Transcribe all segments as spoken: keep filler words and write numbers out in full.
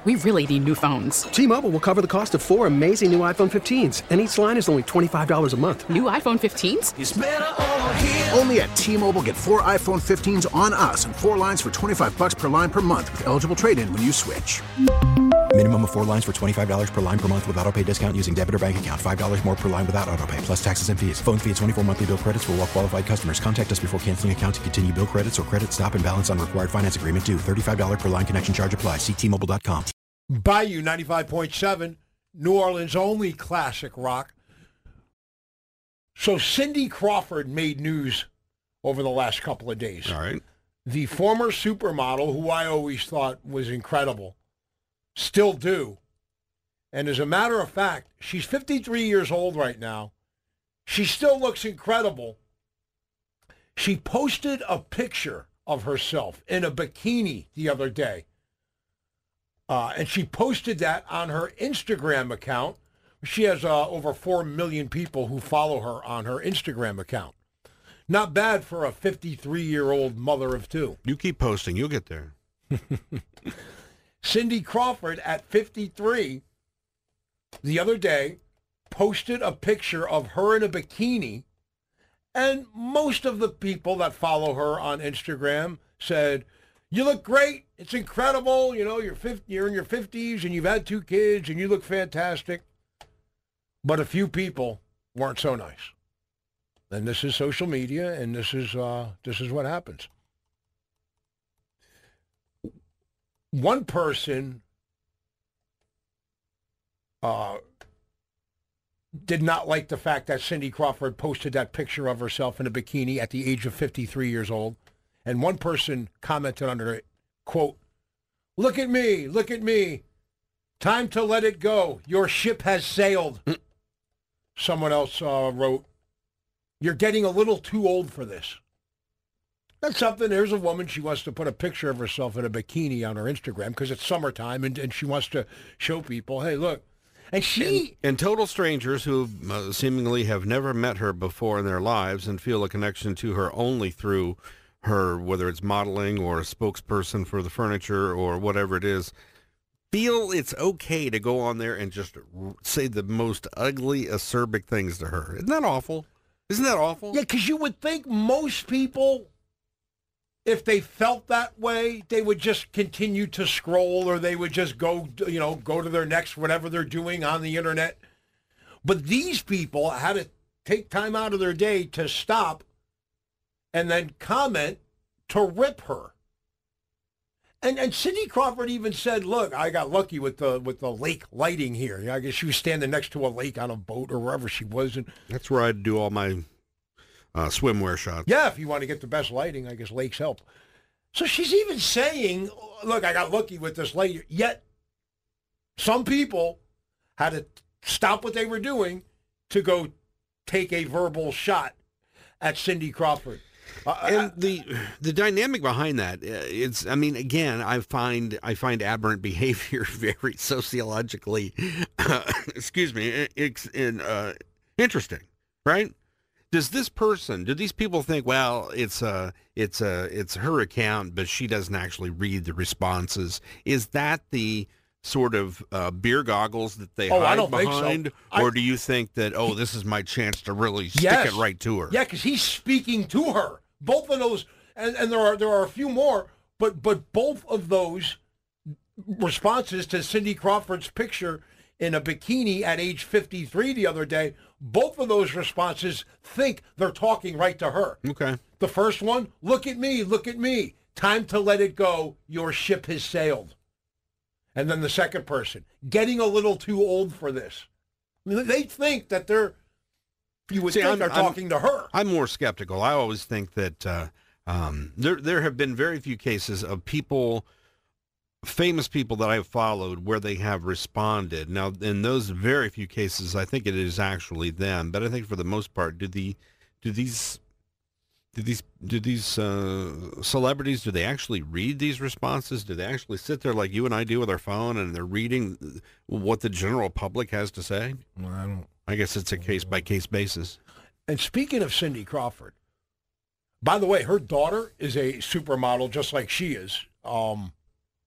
We really need new phones. T-Mobile will cover the cost of four amazing new iPhone fifteens, and each line is only twenty-five dollars a month. New iPhone fifteens? It's better over here. Only at T-Mobile, get four iPhone fifteens on us and four lines for twenty-five dollars per line per month with eligible trade-in when you switch. Minimum of four lines for twenty-five dollars per line per month with autopay discount using debit or bank account. five dollars more per line without autopay, plus taxes and fees. Phone fee at twenty-four monthly bill credits for well-qualified customers. Contact us before canceling account to continue bill credits or credit stop and balance on required finance agreement due. thirty-five dollars per line connection charge applies. See T Mobile dot com. Bayou ninety-five point seven, New Orleans' only classic rock. So Cindy Crawford made news over the last couple of days. All right. The former supermodel, who I always thought was incredible, still do. And as a matter of fact, she's fifty-three years old right now. She still looks incredible. She posted a picture of herself in a bikini the other day. Uh, and she posted that on her Instagram account. She has uh, over four million people who follow her on her Instagram account. Not bad for a fifty-three-year-old mother of two. You keep posting. You'll get there. Cindy Crawford, at fifty-three, the other day, posted a picture of her in a bikini, and most of the people that follow her on Instagram said, "You look great. It's incredible. You know, you're fifty, you're in your fifties, and you've had two kids, and you look fantastic." But a few people weren't so nice. And this is social media, and this is uh, this is what happens. One person uh, did not like the fact that Cindy Crawford posted that picture of herself in a bikini at the age of fifty-three years old. And one person commented under it, quote, "Look at me, look at me. Time to let it go. Your ship has sailed." Someone else uh, wrote, "You're getting a little too old for this." That's something. There's a woman, she wants to put a picture of herself in a bikini on her Instagram because it's summertime, and, and she wants to show people, hey, look. And she... And, and total strangers who uh, seemingly have never met her before in their lives and feel a connection to her only through her, whether it's modeling or a spokesperson for the furniture or whatever it is, feel it's okay to go on there and just say the most ugly, acerbic things to her. Isn't that awful? Isn't that awful? Yeah, because you would think most people, if they felt that way, they would just continue to scroll, or they would just go, you know, go to their next whatever they're doing on the internet. But these people had to take time out of their day to stop and then comment to rip her. And and Cindy Crawford even said, "Look, I got lucky with the with the lake lighting here. Yeah, I guess she was standing next to a lake on a boat or wherever she was." And that's where I'd do all my uh, swimwear shots. Yeah, if you want to get the best lighting, I guess lakes help. So she's even saying, "Look, I got lucky with this light." Yet some people had to stop what they were doing to go take a verbal shot at Cindy Crawford. Uh, and the the dynamic behind that, it's, I mean, again, I find I find aberrant behavior very sociologically, uh, excuse me, it's in, uh, interesting, right? Does this person, do these people think, well, it's uh, it's uh, it's her account, but she doesn't actually read the responses? Is that the sort of uh, beer goggles that they oh, hide I don't behind? Think so. Or I, do you think that, oh, this is my chance to really stick yes. it right to her? Yeah, because he's speaking to her. Both of those, and, and there are there are a few more, but but both of those responses to Cindy Crawford's picture in a bikini at age fifty-three the other day, both of those responses think they're talking right to her. Okay. The first one, "Look at me, look at me. Time to let it go. Your ship has sailed." And then the second person, "Getting a little too old for this." I mean, they think that they're, you would See, think I'm, they're I'm, talking to her. I'm more skeptical. I always think that uh, um, there there have been very few cases of people, famous people that I've followed, where they have responded. Now, in those very few cases, I think it is actually them. But I think for the most part, do the do these do these do these uh, celebrities, do they actually read these responses? Do they actually sit there like you and I do with our phone and they're reading what the general public has to say? Well, I don't. I guess it's a case-by-case basis. And speaking of Cindy Crawford, by the way, her daughter is a supermodel just like she is. Um,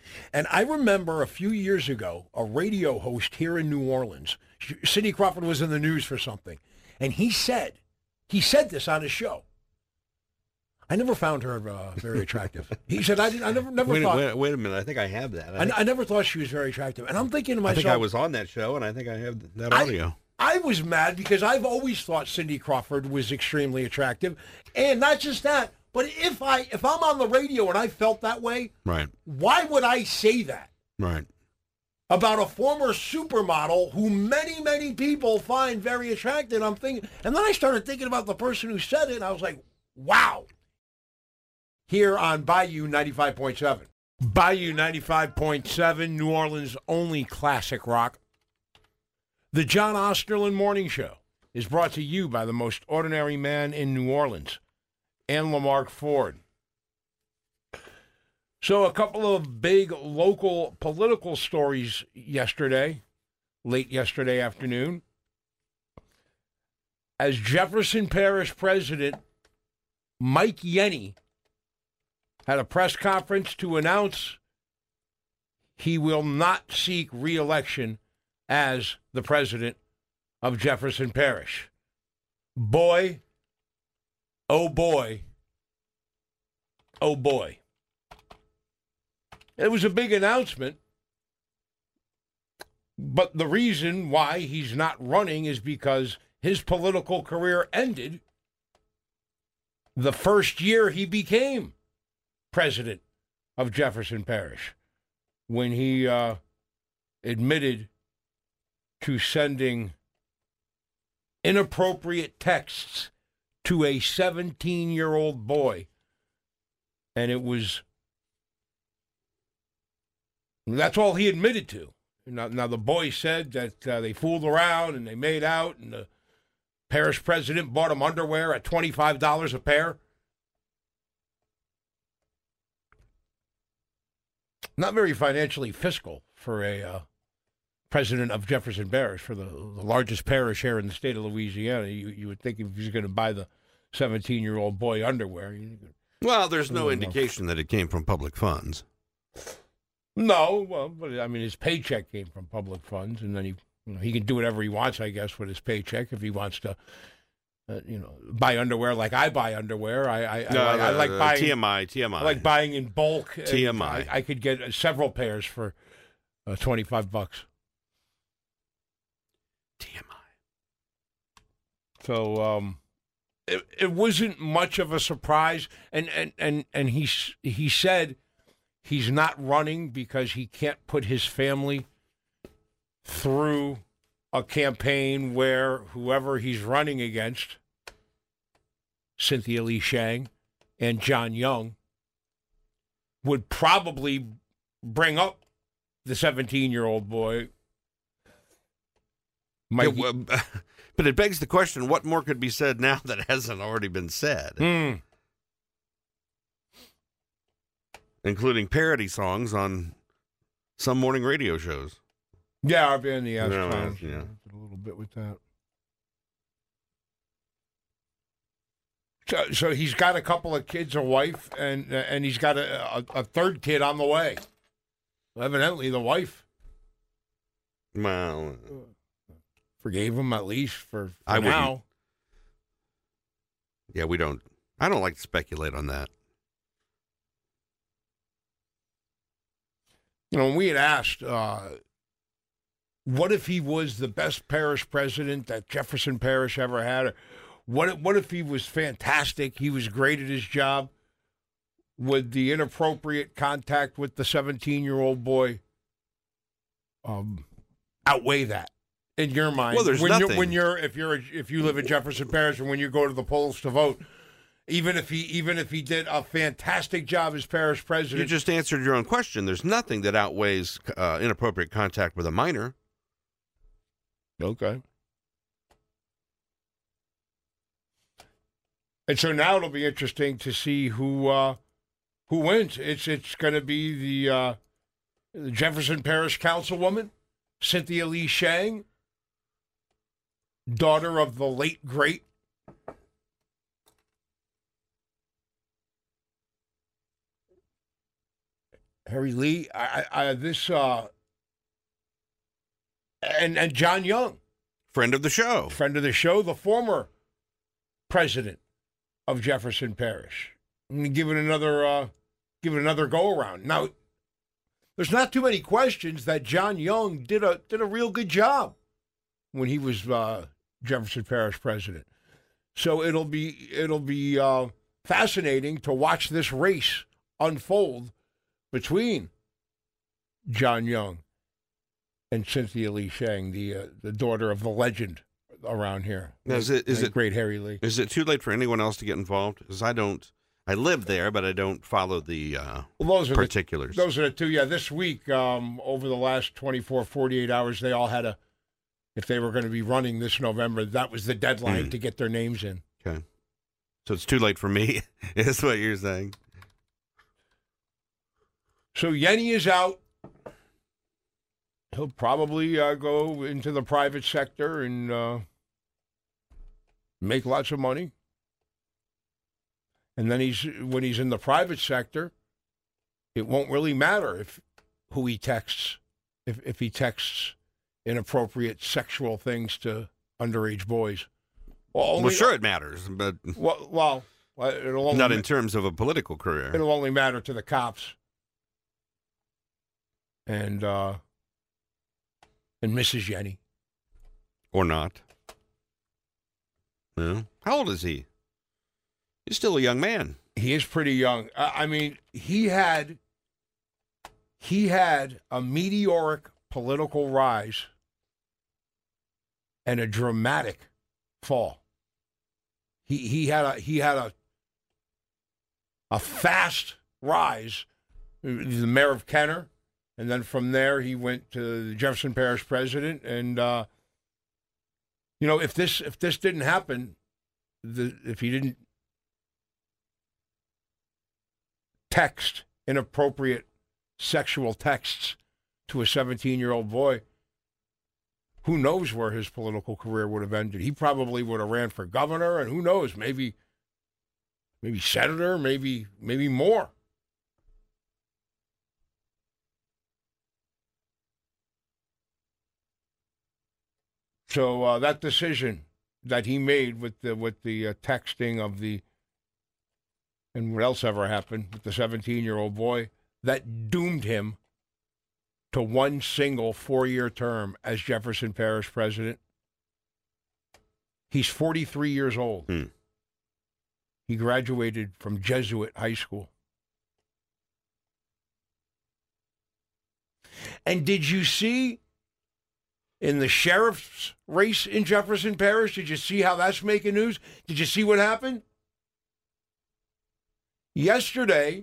And I remember a few years ago, a radio host here in New Orleans, Cindy Crawford was in the news for something, and he said, he said this on his show. I never found her uh, very attractive. He said, I, didn't, I never never wait, thought. Wait, wait a minute. I think I have that. I, I, think, I never thought she was very attractive. And I'm thinking to myself. I think I was on that show, and I think I have that I, audio. I was mad because I've always thought Cindy Crawford was extremely attractive. And not just that, but if, I, if I'm on the radio and I felt that way, right. why would I say that? Right. About a former supermodel who many, many people find very attractive. I'm thinking, and then I started thinking about the person who said it, and I was like, wow. Here on Bayou ninety-five point seven. Bayou ninety-five point seven, New Orleans' only classic rock. The John Osterlin Morning Show is brought to you by the most ordinary man in New Orleans, and Lamarck Ford. So a couple of big local political stories yesterday, late yesterday afternoon. As Jefferson Parish President Mike Yenny had a press conference to announce he will not seek re-election as the president of Jefferson Parish. Boy, oh boy, oh boy. It was a big announcement, but the reason why he's not running is because his political career ended the first year he became president of Jefferson Parish, when he uh, admitted to sending inappropriate texts to a seventeen-year-old boy. And it was, that's all he admitted to. Now, now the boy said that uh, they fooled around and they made out, and the parish president bought him underwear at twenty-five dollars a pair. Not very financially fiscal for a uh, president of Jefferson Parish, for the, the largest parish here in the state of Louisiana. You, you would think if he's going to buy the seventeen-year-old boy underwear. You, well, there's no indication that it came from public funds. No, well, but I mean, his paycheck came from public funds, and then he, you know, he can do whatever he wants, I guess, with his paycheck. If he wants to, uh, you know, buy underwear like I buy underwear, I I, no, I, no, I like no, buying T M I, T M I. I like buying in bulk. T M I. I, I could get uh, several pairs for uh, twenty-five bucks. T M I. So um, it it wasn't much of a surprise, and and and and he he said he's not running because he can't put his family through a campaign where whoever he's running against, Cynthia Lee Shang and John Young, would probably bring up the seventeen-year-old boy. Yeah, well, but it begs the question, what more could be said now that hasn't already been said? Mm. Including parody songs on some morning radio shows. Yeah, R B N the Ask No, Times. yeah. A little bit with that. So, so he's got a couple of kids, a wife, and uh, and he's got a, a, a third kid on the way. Evidently, the wife Well, forgave him at least for, for I wouldn't. now. Yeah, we don't. I don't like to speculate on that. You know, we had asked, uh, what if he was the best parish president that Jefferson Parish ever had? Or what, what if he was fantastic, he was great at his job? Would the inappropriate contact with the seventeen-year-old boy um, outweigh that in your mind? Well, there's when nothing. You're, when you're if you're a, if you live in Jefferson Parish and when you go to the polls to vote, even if he even if he did a fantastic job as parish president, You just answered your own question. There's nothing that outweighs uh, inappropriate contact with a minor. okay. And so now it'll be interesting to see who uh, who wins. It's it's going to be the, uh, the Jefferson Parish Councilwoman, Cynthia Lee Shang, daughter of the late great Harry Lee, I, I, this, uh, and and John Young, Friend of the show. friend of the show, the former president of Jefferson Parish. And give it another, uh, give it another go around. Now, there's not too many questions that John Young did a did a real good job when he was uh, Jefferson Parish president. So it'll be it'll be uh, fascinating to watch this race unfold between John Young and Cynthia Lee Shang, the uh, the daughter of the legend around here. Now, is it is the it great Harry Lee? Is it too late for anyone else to get involved? Because I don't. I live there, but I don't follow the uh, Well, those are particulars. The, those are the two. Yeah, this week, um, over the last twenty-four, forty-eight hours, they all had a. If they were going to be running this November, that was the deadline Mm. to get their names in. Okay. So it's too late for me, is what you're saying. So Yenny is out. He'll probably uh, go into the private sector and uh, make lots of money. And then he's when he's in the private sector, it won't really matter if who he texts, if if he texts inappropriate sexual things to underage boys. Well, only, Well, sure it matters, but Well, well, it'll only not ma- in terms of a political career. It'll only matter to the cops and uh, and Missus Yenny. Or not. No. How old is he? He's still a young man. He is pretty young. I I mean, he had he had a meteoric political rise and a dramatic fall. He he had a he had a a fast rise. The mayor of Kenner, and then from there he went to the Jefferson Parish president. And uh, you know, if this if this didn't happen, the if he didn't text inappropriate sexual texts to a seventeen-year-old boy, who knows where his political career would have ended. He probably would have ran for governor, and who knows, maybe maybe senator, maybe maybe more. So uh, that decision that he made with the with the uh, texting of the and what else ever happened with the seventeen-year-old boy, that doomed him to one single four-year term as Jefferson Parish president. He's forty-three years old. Hmm. He graduated from Jesuit High School. And did you see in the sheriff's race in Jefferson Parish, did you see how that's making news? Did you see what happened? Yesterday,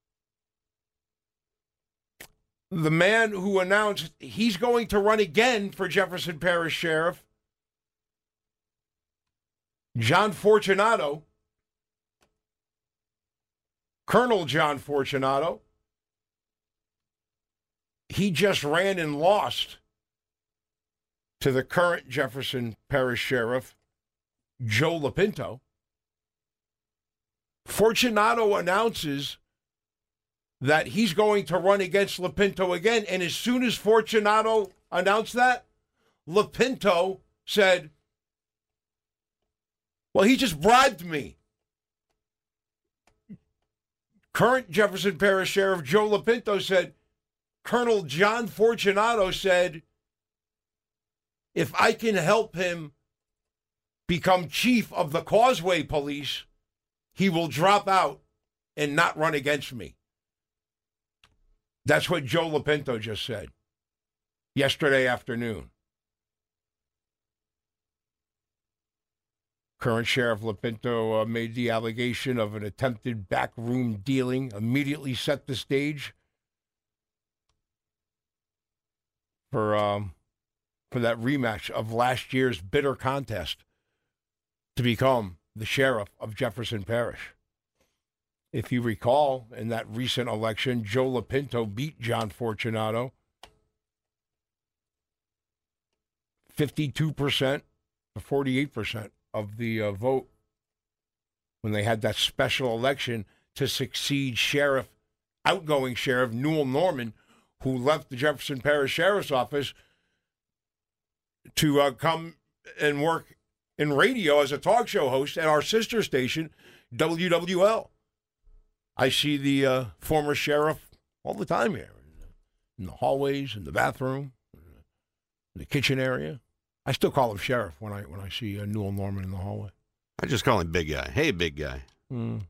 the man who announced he's going to run again for Jefferson Parish Sheriff, John Fortunato, Colonel John Fortunato, he just ran and lost to the current Jefferson Parish Sheriff, Joe Lopinto. Fortunato announces that he's going to run against Lopinto again. And as soon as Fortunato announced that, Lopinto said, well, he just bribed me. Current Jefferson Parish Sheriff Joe Lopinto said, Colonel John Fortunato said, if I can help him become chief of the Causeway Police, he will drop out and not run against me. That's what Joe Lopinto just said yesterday afternoon. Current Sheriff Lopinto uh, made the allegation of an attempted backroom dealing, immediately set the stage for um, for that rematch of last year's bitter contest to become the sheriff of Jefferson Parish. If you recall, in that recent election, Joe Lopinto beat John Fortunato fifty-two percent to forty-eight percent of the uh, vote when they had that special election to succeed Sheriff outgoing sheriff, Newell Norman, who left the Jefferson Parish Sheriff's Office to uh, come and work in radio as a talk show host at our sister station, W W L. I see the uh, former sheriff all the time here, in the hallways, in the bathroom, in the kitchen area. I still call him sheriff when I when I see uh, Newell Norman in the hallway. I just call him big guy. Hey, big guy. Mm.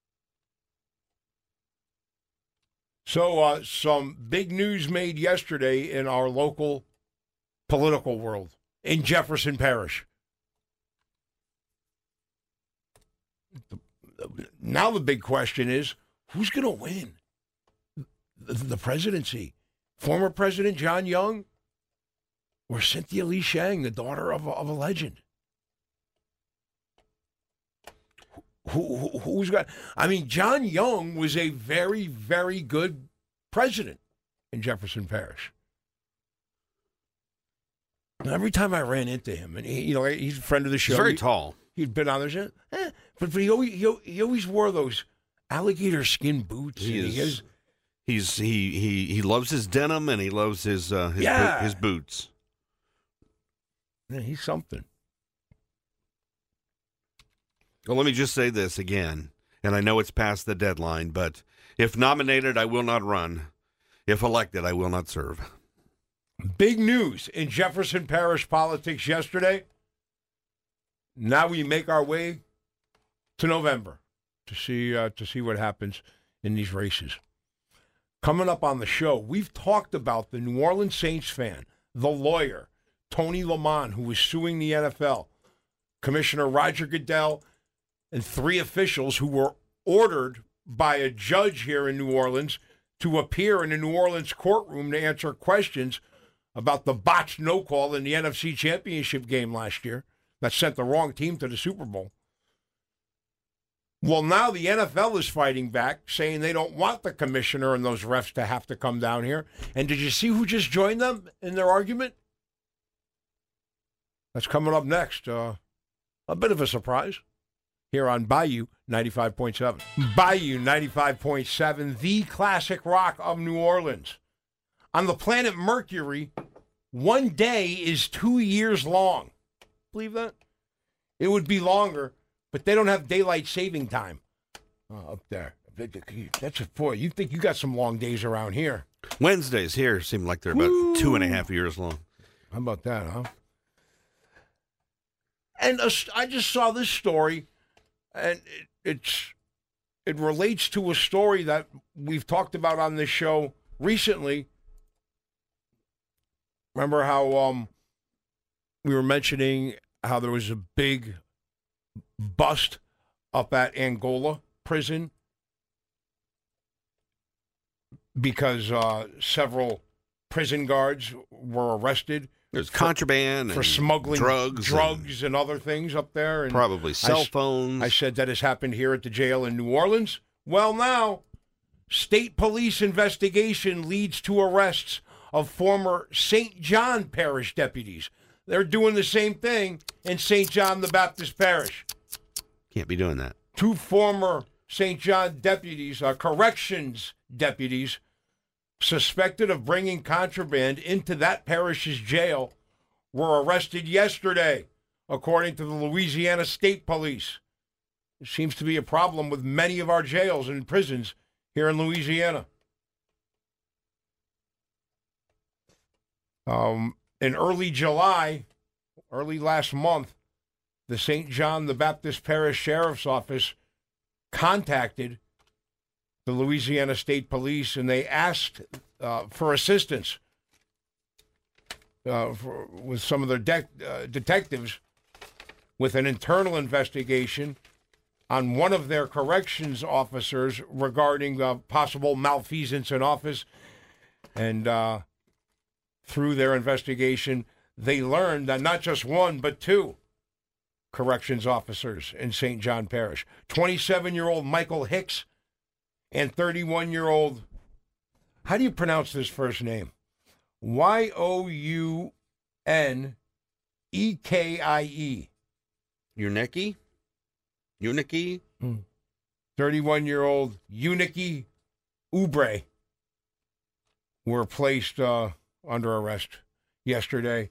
So, uh, some big news made yesterday in our local political world in Jefferson Parish. Now the big question is, who's going to win the, the presidency? Former President John Young or Cynthia Lee Shang, the daughter of a, of a legend? Who, who, who's got? I mean, John Young was a very, very good president in Jefferson Parish. And every time I ran into him, and he, you know, he's a friend of the show. He's very he, tall. He'd been on the show, eh, but, but he, always, he, he always wore those alligator skin boots. He and is, he has, he's he he he loves his denim and he loves his uh, his, Yeah. bo- his boots. yeah, he's something. Well, let me just say this again, and I know it's past the deadline, but if nominated, I will not run. If elected, I will not serve. Big news in Jefferson Parish politics yesterday. Now we make our way to November to see uh, to see what happens in these races. Coming up on the show, we've talked about the New Orleans Saints fan, the lawyer, Tony Lamont, who was suing the N F L, Commissioner Roger Goodell, and three officials who were ordered by a judge here in New Orleans to appear in a New Orleans courtroom to answer questions about the botched no call in the N F C Championship game last year that sent the wrong team to the Super Bowl. Well, now the N F L is fighting back, saying they don't want the commissioner and those refs to have to come down here. And did you see who just joined them in their argument? That's coming up next. Uh, a bit of a surprise here on Bayou ninety-five point seven. Bayou ninety-five point seven, the classic rock of New Orleans. On the planet Mercury, one day is two years long. Believe that? It would be longer, but they don't have daylight saving time uh, up there. That's a boy. You think you got some long days around here? Wednesdays here seem like they're about Woo. two and a half years long. How about that, huh? And uh, I just saw this story, and it, it's it relates to a story that we've talked about on this show recently. Remember how um, we were mentioning how there was a big bust up at Angola prison because uh, several prison guards were arrested. There's for, contraband for and smuggling drugs, drugs and, and other things up there. And probably cell I, phones. I said that has happened here at the jail in New Orleans. Well, now, state police investigation leads to arrests of former Saint John Parish deputies. They're doing the same thing in Saint John the Baptist Parish. Can't be doing that. Two former Saint John deputies, uh, corrections deputies, suspected of bringing contraband into that parish's jail, were arrested yesterday, according to the Louisiana State Police. There seems to be a problem with many of our jails and prisons here in Louisiana. Um, in early July, early last month, the Saint John the Baptist Parish Sheriff's Office contacted the Louisiana State Police, and they asked uh, for assistance uh, for, with some of their de- uh, detectives with an internal investigation on one of their corrections officers regarding uh, possible malfeasance in office. And uh, through their investigation, they learned that not just one, but two corrections officers in Saint John Parish, twenty-seven-year-old Michael Hicks and thirty-one-year-old, how do you pronounce this first name? Y O U N E K I E. Unicki? Unicki? thirty-one-year-old Unicki Oubre were placed uh, under arrest yesterday.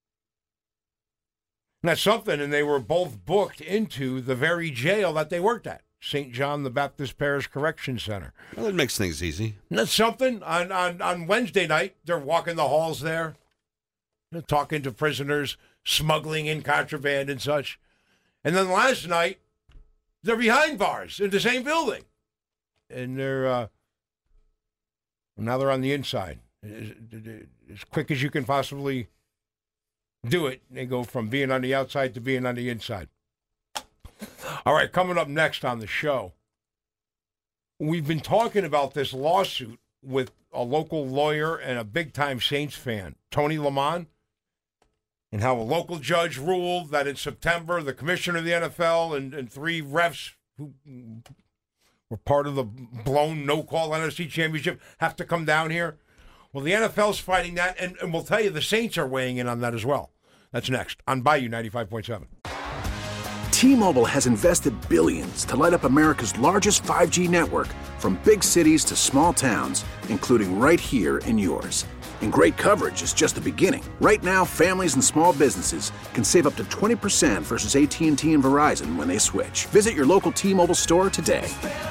And that's something, and they were both booked into the very jail that they worked at, Saint John the Baptist Parish Correction Center. Well, that makes things easy. And that's something. On, on, on Wednesday night, they're walking the halls there, they're talking to prisoners, smuggling in contraband and such. And then last night, they're behind bars in the same building. And they're, uh, now they're on the inside. As, as quick as you can possibly do it, they go from being on the outside to being on the inside. All right, coming up next on the show, we've been talking about this lawsuit with a local lawyer and a big-time Saints fan, Tony Lamont, and how a local judge ruled that in September, the commissioner of the N F L and, and three refs who were part of the blown no-call N F C championship have to come down here. Well, the N F L's fighting that, and, and we'll tell you the Saints are weighing in on that as well. That's next on Bayou ninety-five point seven. T-Mobile has invested billions to light up America's largest five G network, from big cities to small towns, including right here in yours. And great coverage is just the beginning. Right now, families and small businesses can save up to twenty percent versus A T and T and Verizon when they switch. Visit your local T-Mobile store today.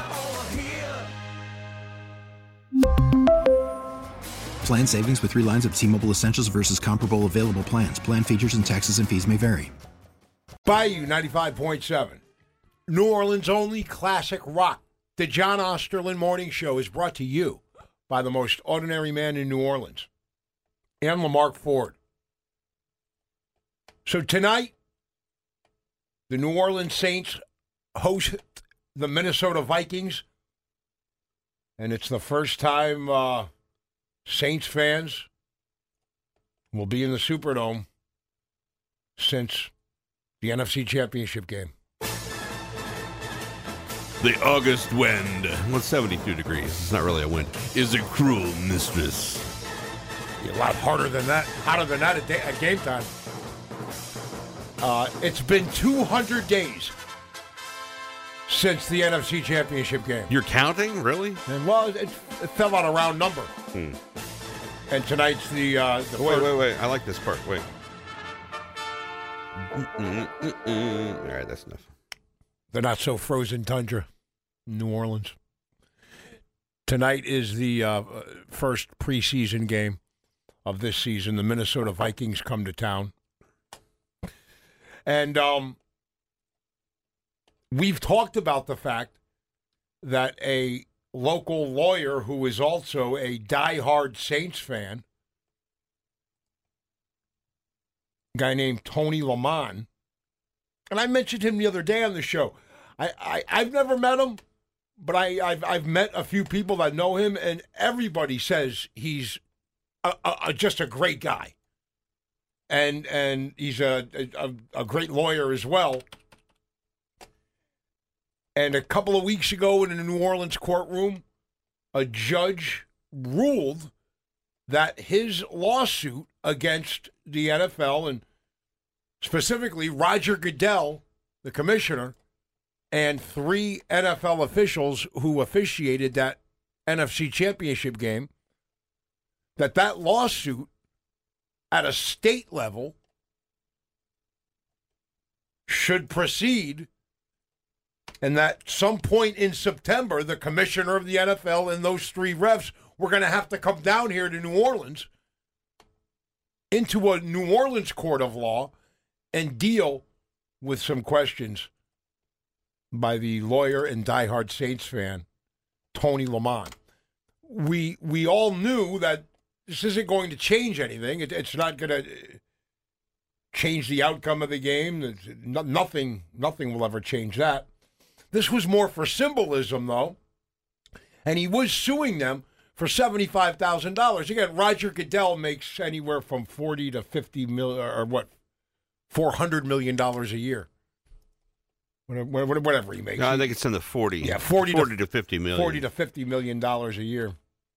Plan savings with three lines of T-Mobile Essentials versus comparable available plans. Plan features and taxes and fees may vary. Bayou ninety-five point seven. New Orleans' only classic rock. The John Osterlin Morning Show is brought to you by the most ordinary man in New Orleans, and Lamarck Ford. So tonight, the New Orleans Saints host the Minnesota Vikings, and it's the first time uh, Saints fans will be in the Superdome since the N F C Championship game. The August wind, well, seventy-two degrees, it's not really a wind, is a cruel mistress. A lot harder than that, hotter than that at, day, at game time. Uh, it's been two hundred days since the N F C Championship game. You're counting, really? And well, it, it fell on a round number. Hmm. And tonight's the... Uh, the wait, first... wait, wait, I like this part, wait. Mm-mm, mm-mm. All right, that's enough. The not-so-frozen tundra, New Orleans. Tonight is the uh, first preseason game of this season. The Minnesota Vikings come to town. And um, we've talked about the fact that a local lawyer who is also a diehard Saints fan, a guy named Tony Lamont, and I mentioned him the other day on the show. I, I, I've never met him, but I, I've, I've met a few people that know him, and everybody says he's a, a, a, just a great guy. And and he's a, a, a great lawyer as well. And a couple of weeks ago in a New Orleans courtroom, a judge ruled that his lawsuit against the N F L, and specifically Roger Goodell, the commissioner, and three N F L officials who officiated that N F C Championship game, that that lawsuit at a state level should proceed, and that some point in September, the commissioner of the N F L and those three refs were going to have to come down here to New Orleans, into a New Orleans court of law, and deal with some questions by the lawyer and diehard Saints fan, Tony Lamont. We we all knew that this isn't going to change anything. It, it's not going to change the outcome of the game. It's, no, nothing, nothing will ever change that. This was more for symbolism, though, and he was suing them for seventy-five thousand dollars. Again, Roger Goodell makes anywhere from forty to fifty million, or what, four hundred million dollars a year. Whatever, whatever he makes. No, I think it's in the forty. Yeah, forty, forty to, to fifty million. Forty to fifty million dollars a year.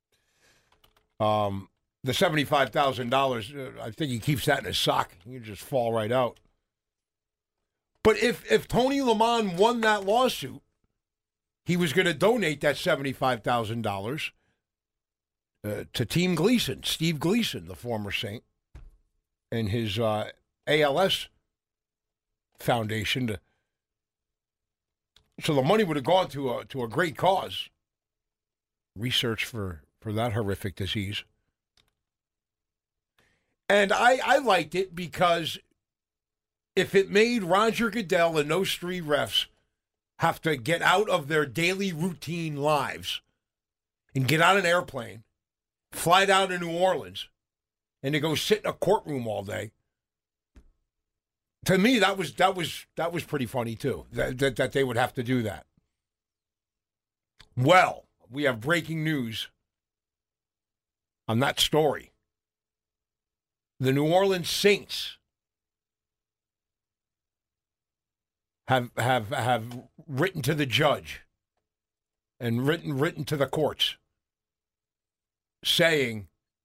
Um, the seventy-five thousand dollars, uh, I think he keeps that in his sock. You just fall right out. But if if Tony Lamont won that lawsuit, he was going to donate that seventy-five thousand dollars uh, to Team Gleason, Steve Gleason, the former Saint, and his uh, A L S foundation. To, so the money would have gone to a, to a great cause. Research for, for that horrific disease. And I, I liked it because if it made Roger Goodell and those three refs have to get out of their daily routine lives and get on an airplane, fly down to New Orleans, and to go sit in a courtroom all day, to me that was that was that was pretty funny too. That that, that they would have to do that. Well, we have breaking news on that story. The New Orleans Saints have have have written to the judge and written written to the courts saying,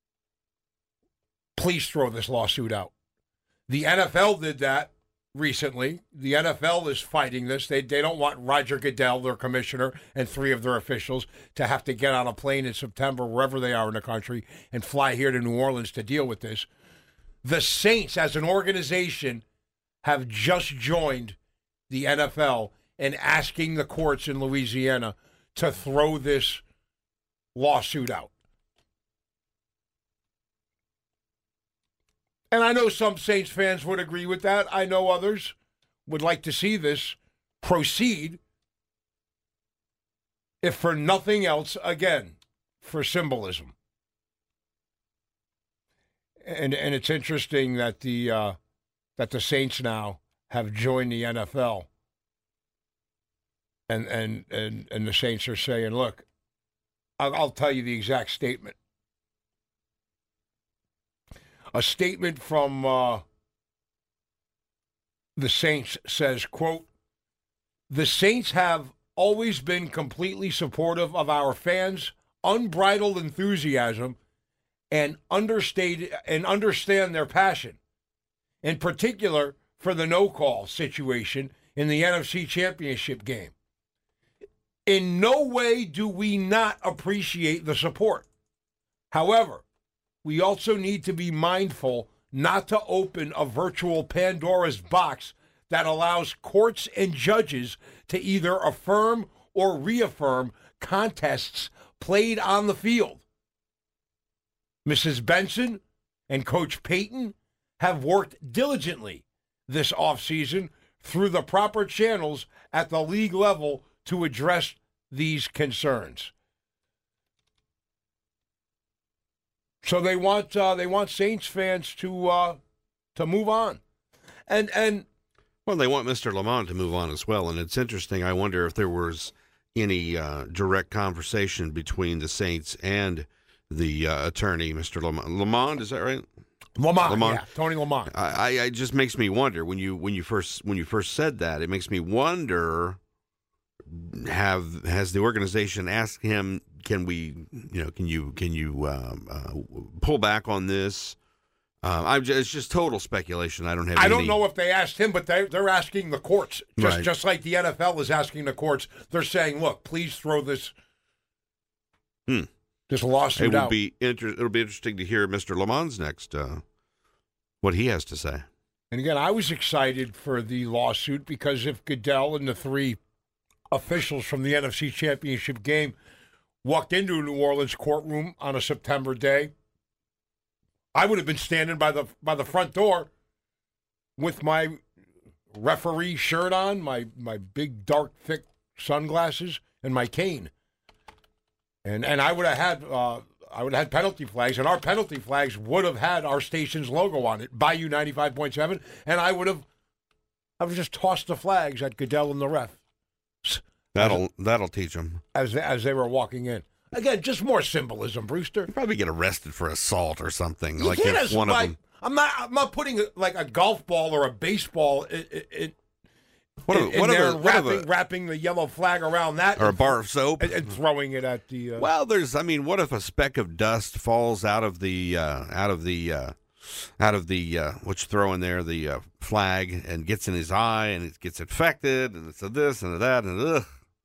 please throw this lawsuit out. The N F L did that recently. The N F L is fighting this. They they don't want Roger Goodell, their commissioner, and three of their officials to have to get on a plane in September, wherever they are in the country, and fly here to New Orleans to deal with this. The Saints, as an organization, have just joined the N F L in asking the courts in Louisiana to throw this lawsuit out. And I know some Saints fans would agree with that. I know others would like to see this proceed, if for nothing else, again, for symbolism. And and it's interesting that the uh, that the Saints now have joined the N F L, and and and, and the Saints are saying, "Look, I'll, I'll tell you the exact statement." A statement from uh, the Saints says, "Quote: The Saints have always been completely supportive of our fans' unbridled enthusiasm." And understate and understand their passion, in particular for the no-call situation in the N F C Championship game. In no way do we not appreciate the support. However, we also need to be mindful not to open a virtual Pandora's box that allows courts and judges to either affirm or reaffirm contests played on the field. Missus Benson and Coach Payton have worked diligently this offseason through the proper channels at the league level to address these concerns. So they want uh, they want Saints fans to uh, to move on, and and well, they want Mister Lamont to move on as well. And it's interesting. I wonder if there was any uh, direct conversation between the Saints and the uh, attorney, Mister Lamont. Lamont, is that right? Lamont, Lamont. yeah, Tony Lamont. I, I, it just makes me wonder when you when you first when you first said that. It makes me wonder: Have has the organization asked him? Can we, you know, can you can you um, uh, pull back on this? Uh, I'm just, it's just total speculation. I don't have. I any... don't know if they asked him, but they they're asking the courts, just right. just like the N F L is asking the courts. They're saying, look, please throw this. Hmm. This lawsuit it will out. be inter- It'll be interesting to hear Mister Lamont's next, uh, what he has to say. And again, I was excited for the lawsuit because if Goodell and the three officials from the N F C Championship game walked into a New Orleans courtroom on a September day, I would have been standing by the by the front door with my referee shirt on, my my big dark thick sunglasses, and my cane. And and I would have had uh, I would have had penalty flags, and our penalty flags would have had our station's logo on it, Bayou ninety-five point seven, and I would have I would have just tossed the flags at Goodell and the ref. That'll that'll teach them as they, as they were walking in. Again, just more symbolism, Brewster. You'll probably get arrested for assault or something. You like can't if one like, of them. I'm not I'm not putting like a golf ball or a baseball in, in, What in, of, what in there of a, what wrapping, of a, wrapping the yellow flag around that, or a bar of soap, and, and throwing it at the. Uh, well, there's. I mean, what if a speck of dust falls out of the uh, out of the uh, out of the uh, what you throw in there, the uh, flag, and gets in his eye, and it gets infected, and it's a this and a that, and ugh.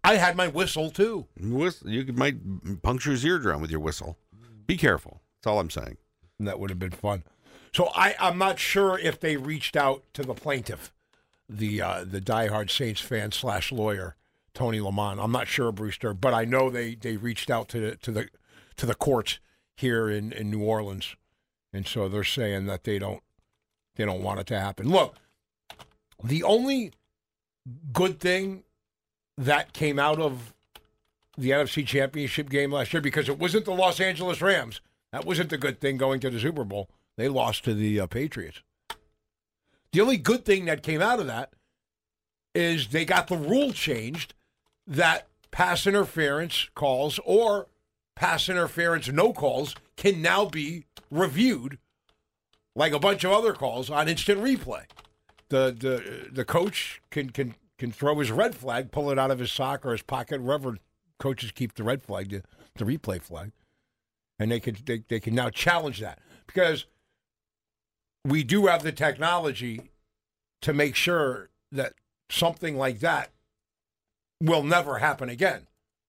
I had my whistle, too. Whistle, you could, might puncture his eardrum with your whistle. Be careful. That's all I'm saying. And that would have been fun. So I, I'm not sure if they reached out to the plaintiff, the uh, the diehard Saints fan slash lawyer, Tony Lamont. I'm not sure, Brewster, but I know they, they reached out to the, to the to the courts here in, in New Orleans, and so they're saying that they don't they don't want it to happen. Look, the only good thing that came out of the N F C Championship game last year, because it wasn't the Los Angeles Rams. That wasn't the good thing going to the Super Bowl. They lost to the uh, Patriots. The only good thing that came out of that is they got the rule changed that pass interference calls or pass interference no calls can now be reviewed like a bunch of other calls on instant replay. The the the coach can can can throw his red flag, pull it out of his sock or his pocket, wherever coaches keep the red flag, the, the replay flag, and they can they, they can now challenge that, because we do have the technology to make sure that something like that will never happen again.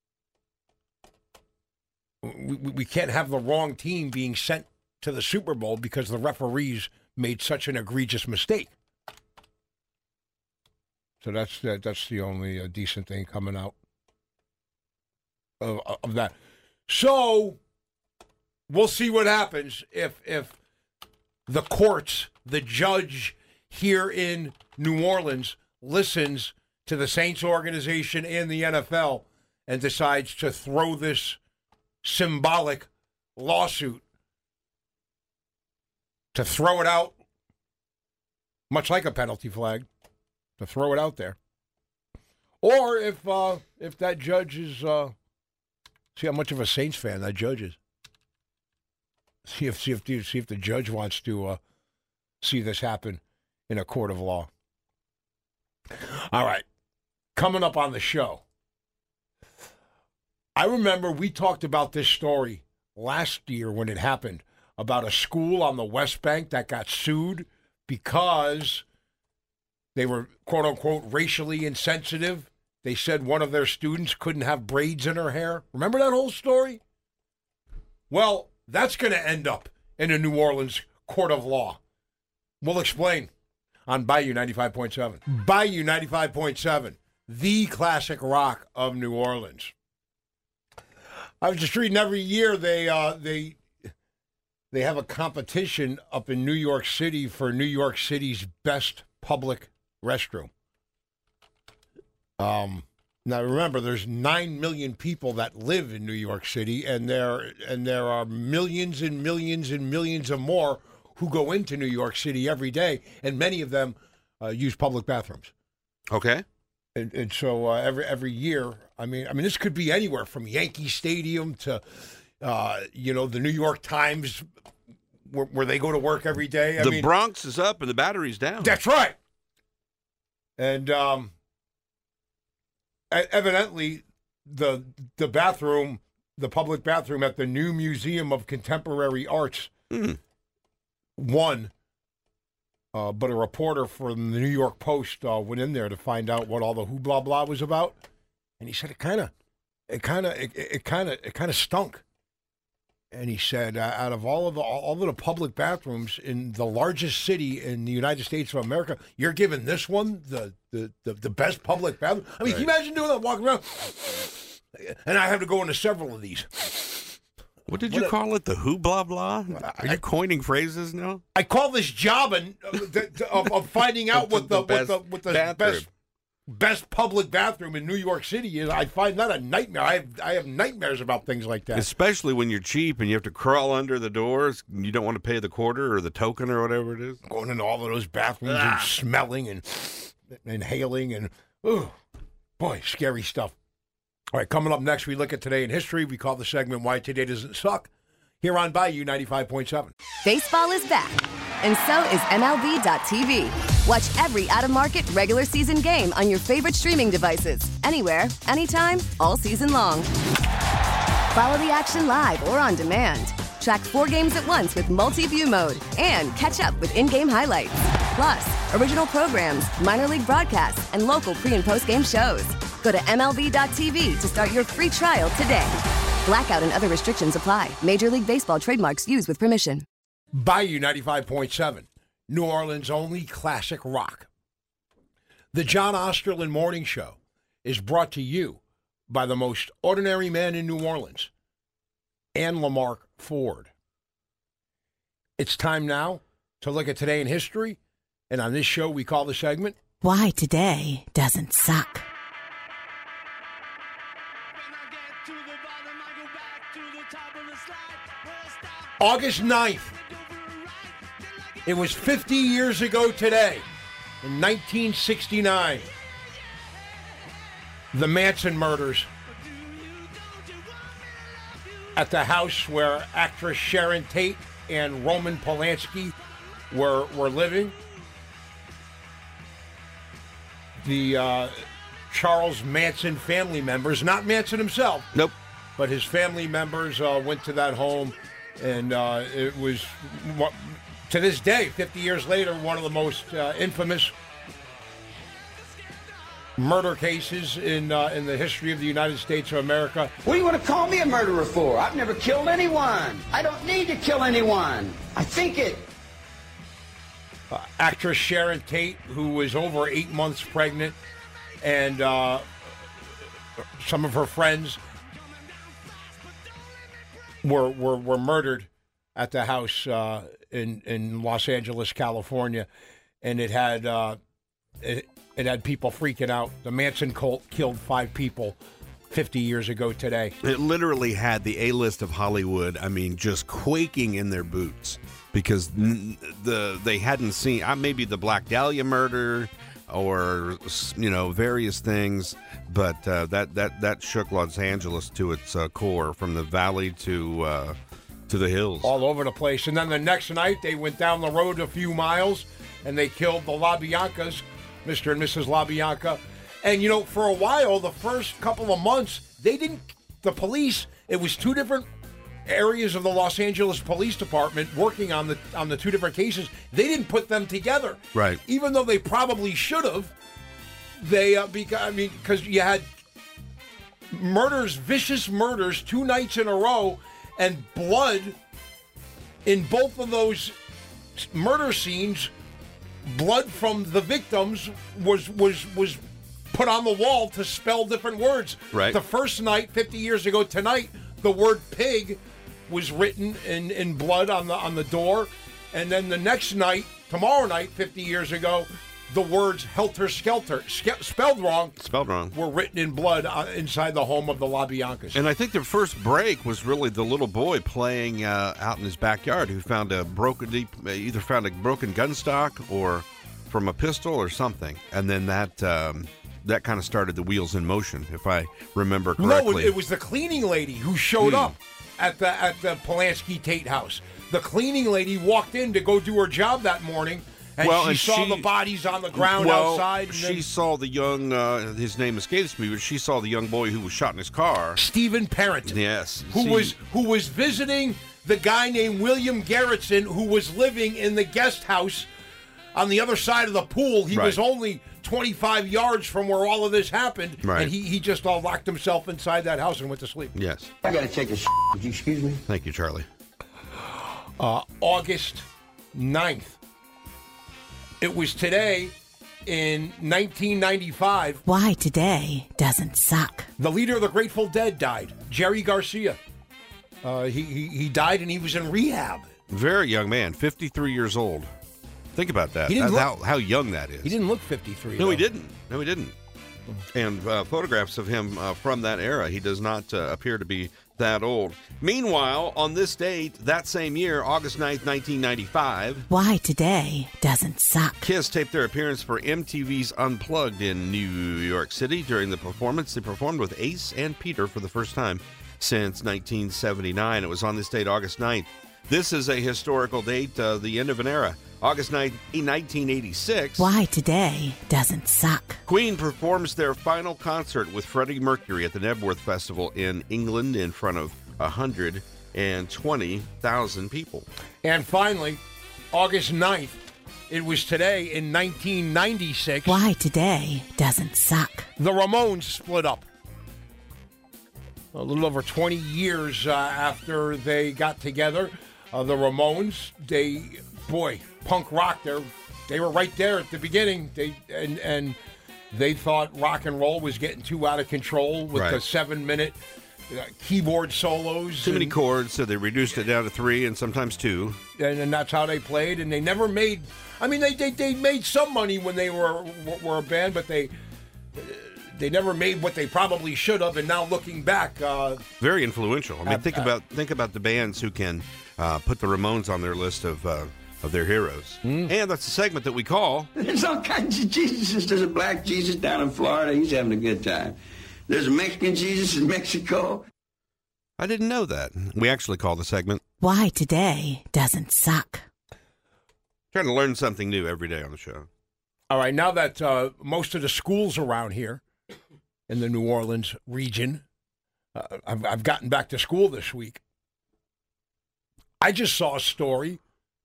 We, we can't have the wrong team being sent to the Super Bowl because the referees made such an egregious mistake. So that's that, that's the only uh, decent thing coming out of, of that. So we'll see what happens if if the courts, the judge here in New Orleans listens to the Saints organization and the N F L and decides to throw this symbolic lawsuit, to throw it out, much like a penalty flag, to throw it out there. Or if uh, if that judge is, uh, see how much of a Saints fan that judge is. See if see if the, see if the judge wants to uh, see this happen in a court of law. All right, coming up on the show, I remember we talked about this story last year when it happened, about a school on the West Bank that got sued because they were, quote unquote, racially insensitive. They said one of their students couldn't have braids in her hair. Remember that whole story? Well, that's going to end up in a New Orleans court of law. We'll explain on Bayou ninety-five point seven. Bayou ninety-five point seven, the classic rock of New Orleans. I was just reading, every year they uh, they they have a competition up in New York City for New York City's best public restroom. Um. Now remember, there's nine million people that live in New York City, and there and there are millions and millions and millions of more who go into New York City every day, and many of them uh, use public bathrooms. Okay. And, and so uh, every every year, I mean, I mean, this could be anywhere from Yankee Stadium to, uh, you know, the New York Times, where, where they go to work every day. I the mean, Bronx is up and the Battery's down. That's right. And um. Evidently, the the bathroom, the public bathroom at the new Museum of Contemporary Arts mm. won. Uh, but a reporter from the New York Post uh, went in there to find out what all the who blah blah was about, and he said it kind of, it kind of, it kind of, it kind of stunk. And he said, uh, out of all of the all of the public bathrooms in the largest city in the United States of America, you're giving this one the the, the, the best public bathroom. I mean, right. Can you imagine doing that, walking around? And I have to go into several of these. What did you what call a, it? The who blah blah? Are you I, coining phrases now? I call this job and uh, of, of finding out what the, the what the what the bathroom. best best public bathroom in New York City is. I find that a nightmare. I have I have nightmares about things like that. Especially when you're cheap and you have to crawl under the doors. You don't want to pay the quarter or the token or whatever it is. Going into all of those bathrooms ah. and smelling and inhaling and oh boy, scary stuff. All right, coming up next, we look at Today in History. We call the segment Why Today Doesn't Suck, here on Bayou ninety-five point seven. Baseball is back, and so is M L B dot T V. Watch every out-of-market regular season game on your favorite streaming devices, anywhere, anytime, all season long. Follow the action live or on demand. Track four games at once with multi-view mode and catch up with in-game highlights. Plus, original programs, minor league broadcasts, and local pre- and post-game shows. Go to M L B dot T V to start your free trial today. Blackout and other restrictions apply. Major League Baseball trademarks used with permission. Bayou ninety-five point seven, New Orleans' only classic rock. The John Osterlin Morning Show is brought to you by the most ordinary man in New Orleans, Ann Lamarck Ford. It's time now to look at today in history, and on this show we call the segment, Why Today Doesn't Suck. August ninth. It was fifty years ago today, in nineteen sixty-nine. The Manson murders at the house where actress Sharon Tate and Roman Polanski were were living. The uh, Charles Manson family members, not Manson himself. Nope. But his family members uh, went to that home, and uh, it was, to this day, fifty years later, one of the most uh, infamous murder cases in uh, in the history of the United States of America. What do you want to call me a murderer for? I've never killed anyone. I don't need to kill anyone. I think it. Uh, actress Sharon Tate, who was over eight months pregnant, and uh, some of her friends were were, were murdered at the house uh, in in Los Angeles, California, and it had uh, it, it had people freaking out. The Manson cult killed five people fifty years ago today. It literally had the A-list of Hollywood, I mean, just quaking in their boots because the they hadn't seen uh, maybe the Black Dahlia murder or, you know, various things, but uh, that, that, that shook Los Angeles to its uh, core, from the valley to uh, to the hills. All over the place. And then the next night, they went down the road a few miles, and they killed the LaBiancas, Mister and Missus LaBianca. And, you know, for a while, the first couple of months, they didn't, the police, it was two different areas of the Los Angeles Police Department working on the on the two different cases. They didn't put them together. Right. Even though they probably should have. They, uh, because, I mean, because you had murders, vicious murders, two nights in a row, and blood in both of those murder scenes. Blood from the victims was was was put on the wall to spell different words. Right. The first night, fifty years ago tonight, the word pig was written in, in blood on the on the door, and then the next night, tomorrow night, fifty years ago, the words helter skelter, ske- spelled wrong, spelled wrong, were written in blood uh, inside the home of the LaBiancas. And I think the first break was really the little boy playing uh, out in his backyard who found a broken, deep, either found a broken gun stock or from a pistol or something, and then that um, that kind of started the wheels in motion, if I remember correctly. No, it was the cleaning lady who showed hmm. up at the at the Polanski Tate house. The cleaning lady walked in to go do her job that morning. And well, she and saw she, the bodies on the ground well, outside. And she then, saw the young, uh, his name escapes me, but she saw the young boy who was shot in his car. Stephen Parrington. Yes. Who See, was who was visiting the guy named William Garrettson, who was living in the guest house on the other side of the pool. He right. was only twenty-five yards from where all of this happened. Right. And he, he just all locked himself inside that house and went to sleep. Yes. I got to take a shit. Would you excuse me? Thank you, Charlie. Uh, August ninth. It was today in nineteen ninety-five. Why Today Doesn't Suck. The leader of the Grateful Dead died, Jerry Garcia. Uh, he, he he died and he was in rehab. Very young man, fifty-three years old. Think about that. He didn't That's look, how, how young that is. He didn't look fifty-three. No, though. he didn't. No, he didn't. And uh, photographs of him uh, from that era, he does not uh, appear to be that old. Meanwhile, on this date, that same year, August ninth, nineteen ninety-five, Why Today Doesn't Suck. Kiss taped their appearance for M T V's Unplugged in New York City. During the performance, they performed with Ace and Peter for the first time since nineteen seventy-nine. It was on this date, August ninth. This is a historical date, uh, the end of an era. August ninth, nineteen eighty-six. Why Today Doesn't Suck. Queen performs their final concert with Freddie Mercury at the Nebworth Festival in England in front of one hundred twenty thousand people. And finally, August ninth it was today in nineteen ninety-six. Why today doesn't suck. The Ramones split up. A little over twenty years uh, after they got together, uh, the Ramones, they, boy, punk rock, they they were right there at the beginning. They and and they thought rock and roll was getting too out of control with Right. the seven-minute uh, keyboard solos. Too many and- chords, so they reduced it down to three and sometimes two. and, and that's how they played. And they never made. I mean, they they, they made some money when they were were a band, but they they never made what they probably should have. And now looking back, uh, Very influential. I mean, Uh, think uh, about think about the bands who can uh, put the Ramones on their list of uh, of their heroes. Hmm. And that's a segment that we call. There's all kinds of Jesuses. There's a black Jesus down in Florida. He's having a good time. There's a Mexican Jesus in Mexico. I didn't know that. We actually call the segment Why today doesn't suck. Trying to learn something new every day on the show. all right, now that uh, most of the schools around here in the New Orleans region, uh, I've, I've gotten back to school this week. I just saw a story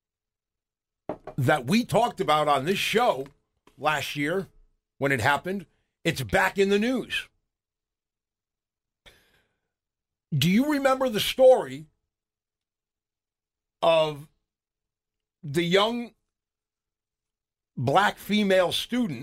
that we talked about on this show last year when it happened. It's back in the news. Do you remember the story of the young black female student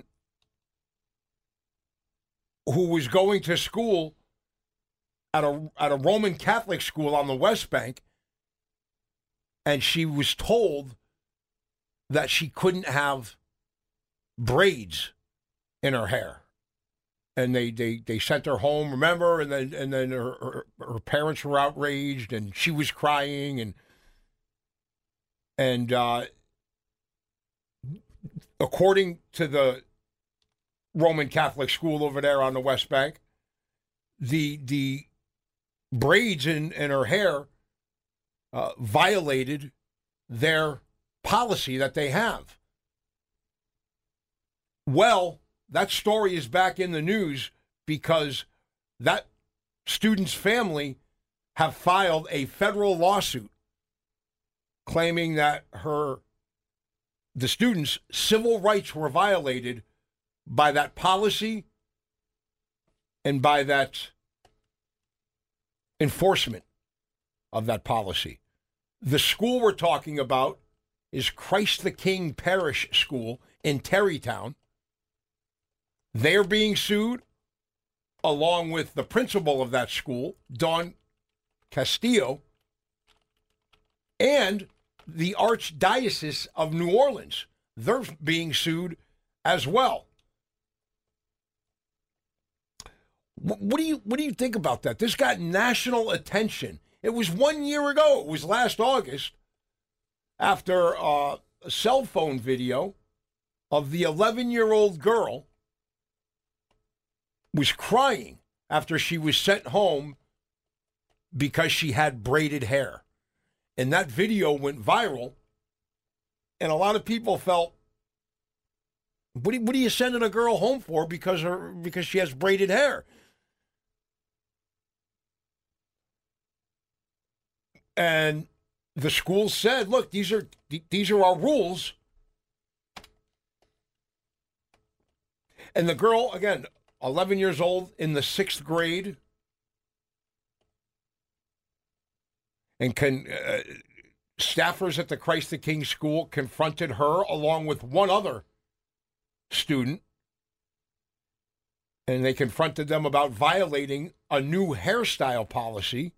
who was going to school at a at a Roman Catholic school on the West Bank, and she was told that she couldn't have braids in her hair, and they they, they sent her home, remember, and then and then her, her her parents were outraged, and she was crying, and and uh, according to the Roman Catholic school over there on the West Bank, the the braids in, in her hair uh, violated their policy that they have. Well, that story is back in the news because that student's family have filed a federal lawsuit claiming that her the student's civil rights were violated by that policy and by that enforcement of that policy. The school we're talking about is Christ the King Parish School in Terrytown. They're being sued along with the principal of that school, Don Castillo, and the Archdiocese of New Orleans. They're being sued as well. What do you what do you think about that? This got national attention. It was one year ago. It was last August, after uh, a cell phone video of the eleven-year-old girl was crying after she was sent home because she had braided hair. And that video went viral, and a lot of people felt, what are, what are you sending a girl home for because her because she has braided hair? And the school said, look, these are these are our rules. And the girl, again, eleven years old, in the sixth grade, and can uh, staffers at the Christ the King school confronted her along with one other student, and they confronted them about violating a new hairstyle policy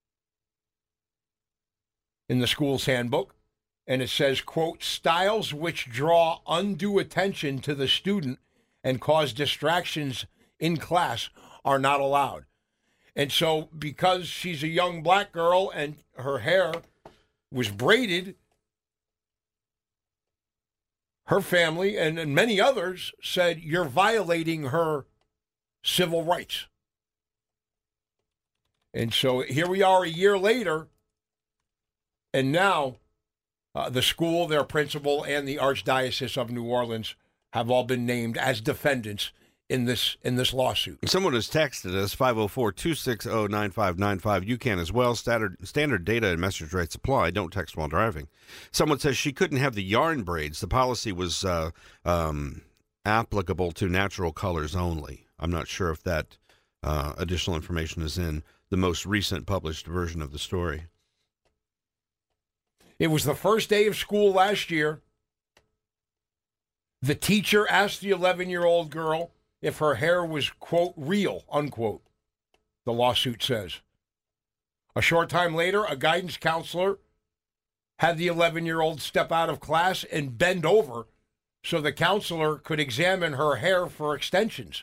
in the school's handbook. And it says, quote, styles which draw undue attention to the student and cause distractions in class are not allowed. And so because she's a young black girl and her hair was braided, her family and, and many others said, you're violating her civil rights. And so here we are a year later, and now uh, the school, their principal, and the Archdiocese of New Orleans have all been named as defendants in this in this lawsuit. Someone has texted us, five oh four, two six oh, nine five nine five. You can as well. Standard, standard data and message rates apply. Don't text while driving. Someone says she couldn't have the yarn braids. The policy was uh, um, applicable to natural colors only. I'm not sure if that uh, additional information is in the most recent published version of the story. It was the first day of school last year. The teacher asked the eleven-year-old girl if her hair was, quote, real, unquote, the lawsuit says. A short time later, a guidance counselor had the eleven-year-old step out of class and bend over so the counselor could examine her hair for extensions.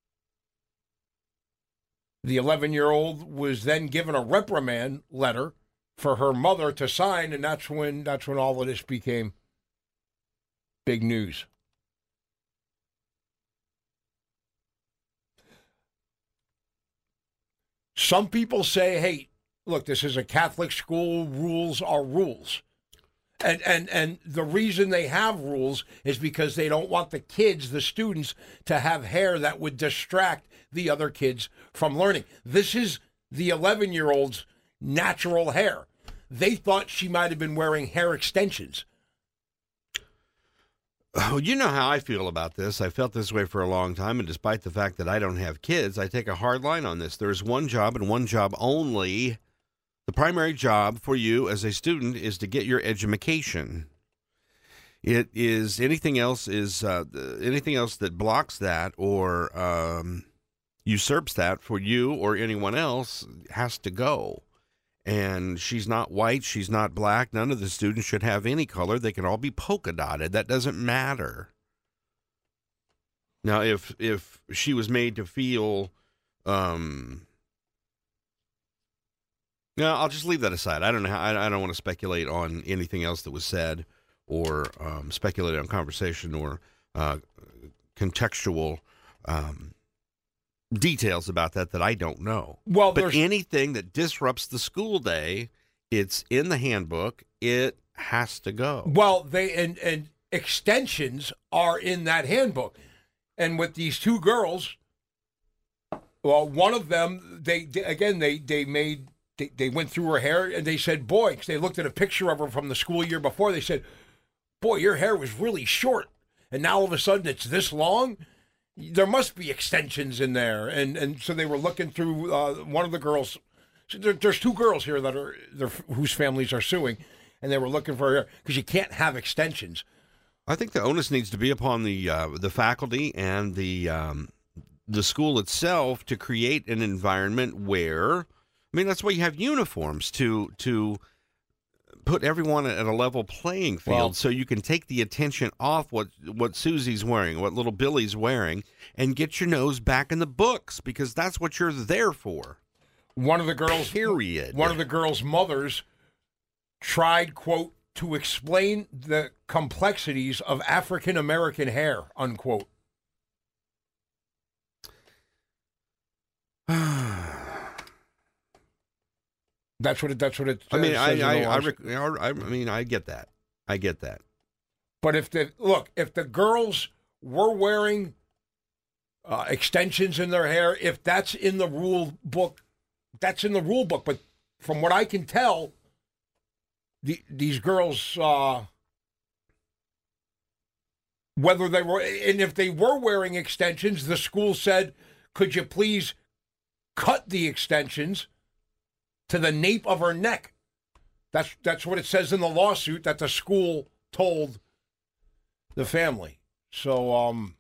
The eleven-year-old was then given a reprimand letter for her mother to sign, and that's when that's when all of this became big news. Some people say, hey, look, this is a Catholic school, rules are rules. And, and and the reason they have rules is because they don't want the kids, the students, to have hair that would distract the other kids from learning. This is the eleven-year-old's natural hair. They thought she might have been wearing hair extensions. Oh, you know how I feel about this. I felt this way for a long time, and despite the fact that I don't have kids, I take a hard line on this. There's one job and one job only. The primary job for you as a student is to get your education. It is anything else is uh, anything else that blocks that or um, usurps that for you or anyone else has to go. And she's not white, she's not black. None of the students should have any color. They can all be polka dotted. That doesn't matter. Now, if if she was made to feel, um, no, I'll just leave that aside. I don't know. How, I, I don't want to speculate on anything else that was said, or um, speculate on conversation or uh, contextual Um, details about that that I don't know. Well, but anything that disrupts the school day, it's in the handbook. It has to go. Well, they and and extensions are in that handbook, and with these two girls, well, one of them, they, they again they they made they, they went through her hair and they said, boy, 'cause they looked at a picture of her from the school year before. They said, boy, your hair was really short, and now all of a sudden it's this long. There must be extensions in there, and and so they were looking through uh, one of the girls. So there, there's two girls here that are whose families are suing, and they were looking for her because you can't have extensions. I think the onus needs to be upon the uh, the faculty and the um, the school itself to create an environment where, I mean, that's why you have uniforms to to. put everyone at a level playing field, well, so you can take the attention off what what Susie's wearing, what little Billy's wearing, and get your nose back in the books, because that's what you're there for. One of the girls, period. One of the girls' mothers tried, quote, to explain the complexities of African American hair, unquote. That's what it. That's what it. I mean, I, I, I, I, I mean, I get that. I get that. But if the look, if the girls were wearing uh, extensions in their hair, if that's in the rule book, that's in the rule book. But from what I can tell, the these girls, uh, whether they were, and if they were wearing extensions, the school said, "Could you please cut the extensions to the nape of her neck?" That's that's what it says in the lawsuit that the school told the family. So, um,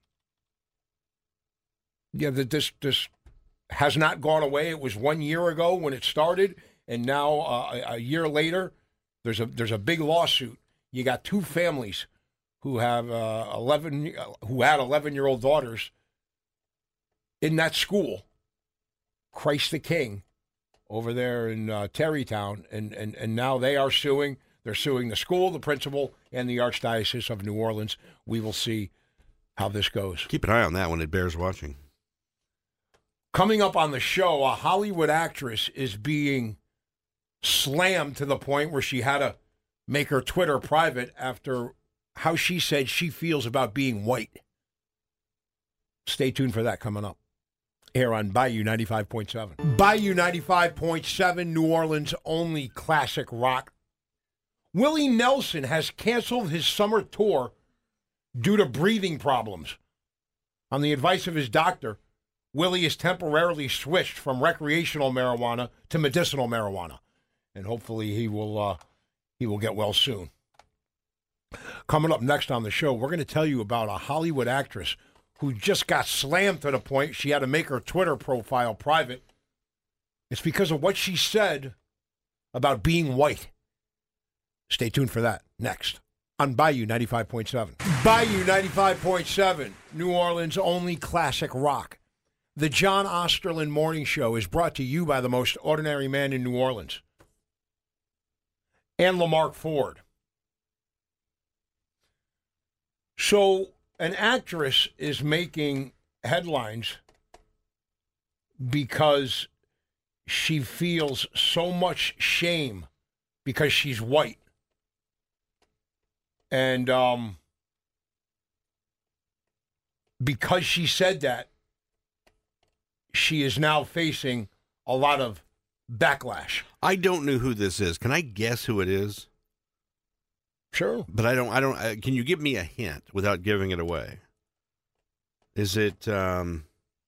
yeah, the, this this has not gone away. It was one year ago when it started, and now uh, a, a year later, there's a there's a big lawsuit. You got two families who have uh, eleven who had eleven year old daughters in that school, Christ the King, over there in uh, Terrytown, and, and, and now they are suing. They're suing the school, the principal, and the Archdiocese of New Orleans. We will see how this goes. Keep an eye on that one. It bears watching. Coming up on the show, a Hollywood actress is being slammed to the point where she had to make her Twitter private after how she said she feels about being white. Stay tuned for that coming up here on Bayou ninety-five point seven. Bayou ninety-five point seven, New Orleans' only classic rock. Willie Nelson has canceled his summer tour due to breathing problems. On the advice of his doctor, Willie is temporarily switched from recreational marijuana to medicinal marijuana, and hopefully he will uh, he will get well soon. Coming up next on the show, we're going to tell you about a Hollywood actress who just got slammed to the point she had to make her Twitter profile private. It's because of what she said about being white. Stay tuned for that next on Bayou ninety-five point seven. Bayou ninety-five point seven, New Orleans' only classic rock. The John Osterland Morning Show is brought to you by the most ordinary man in New Orleans and Lamarck Ford. So, an actress is making headlines because she feels so much shame because she's white. And um, because she said that, she is now facing a lot of backlash. I don't know who this is. Can I guess who it is? Sure. But I don't, I don't, uh, can you give me a hint without giving it away? Is it, um,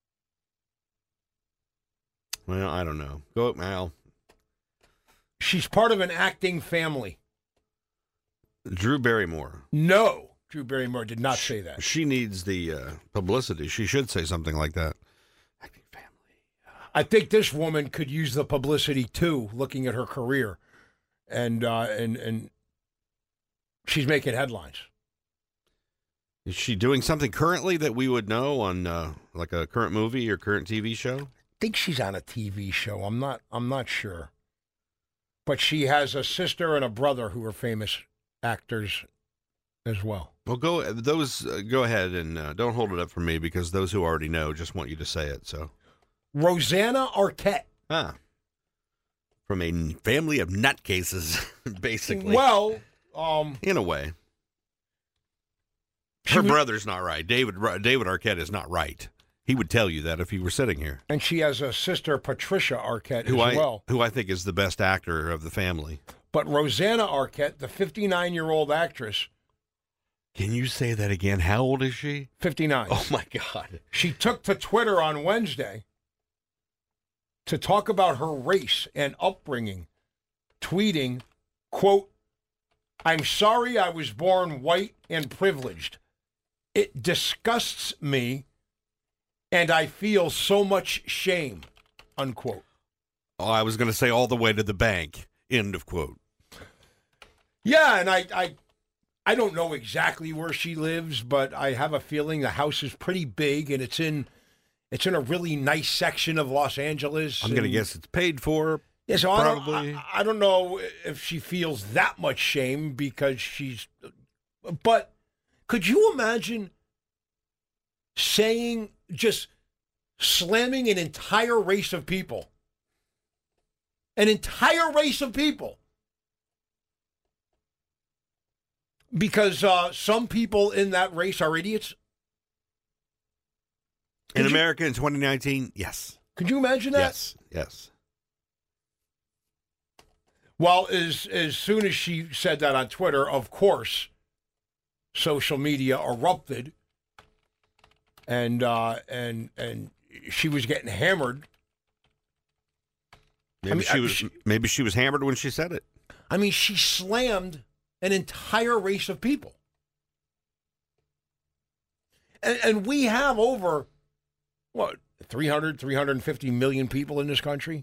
well, I don't know. Go, Mal. She's part of an acting family. Drew Barrymore. No, Drew Barrymore did not say that. She needs the uh, publicity. She should say something like that. Acting family. I think this woman could use the publicity too, looking at her career. And, uh, and, and, she's making headlines. Is she doing something currently that we would know on uh, like a current movie or current T V show? I think she's on a T V show. I'm not I'm not sure. But she has a sister and a brother who are famous actors as well. Well, go those uh, go ahead and uh, don't hold it up for me because those who already know just want you to say it. So, Rosanna Arquette. Ah. From a family of nutcases, basically. Well, Um, in a way, her was, brother's not right. David David Arquette is not right. He would tell you that if he were sitting here. And she has a sister, Patricia Arquette, who as I, well. Who I think is the best actor of the family. But Rosanna Arquette, the fifty-nine-year-old actress. Can you say that again? How old is she? fifty-nine. Oh, my God. She took to Twitter on Wednesday to talk about her race and upbringing, tweeting, quote, "I'm sorry I was born white and privileged. It disgusts me, and I feel so much shame," unquote. Oh, I was going to say all the way to the bank, end of quote. Yeah, and I, I, I don't know exactly where she lives, but I have a feeling the house is pretty big, and it's in, it's in a really nice section of Los Angeles. I'm going to guess it's paid for. Yeah, so Probably. I don't, I, I don't know if she feels that much shame because she's, but could you imagine saying, just slamming an entire race of people, an entire race of people, because uh, some people in that race are idiots? In Could America you, in twenty nineteen, yes. Could you imagine that? Yes, yes. Well, as as soon as she said that on Twitter, of course, social media erupted, and uh, and and she was getting hammered. Maybe I mean, she was. she, maybe she was hammered when she said it. I mean, she slammed an entire race of people, and and we have over what three hundred, three hundred fifty million people in this country.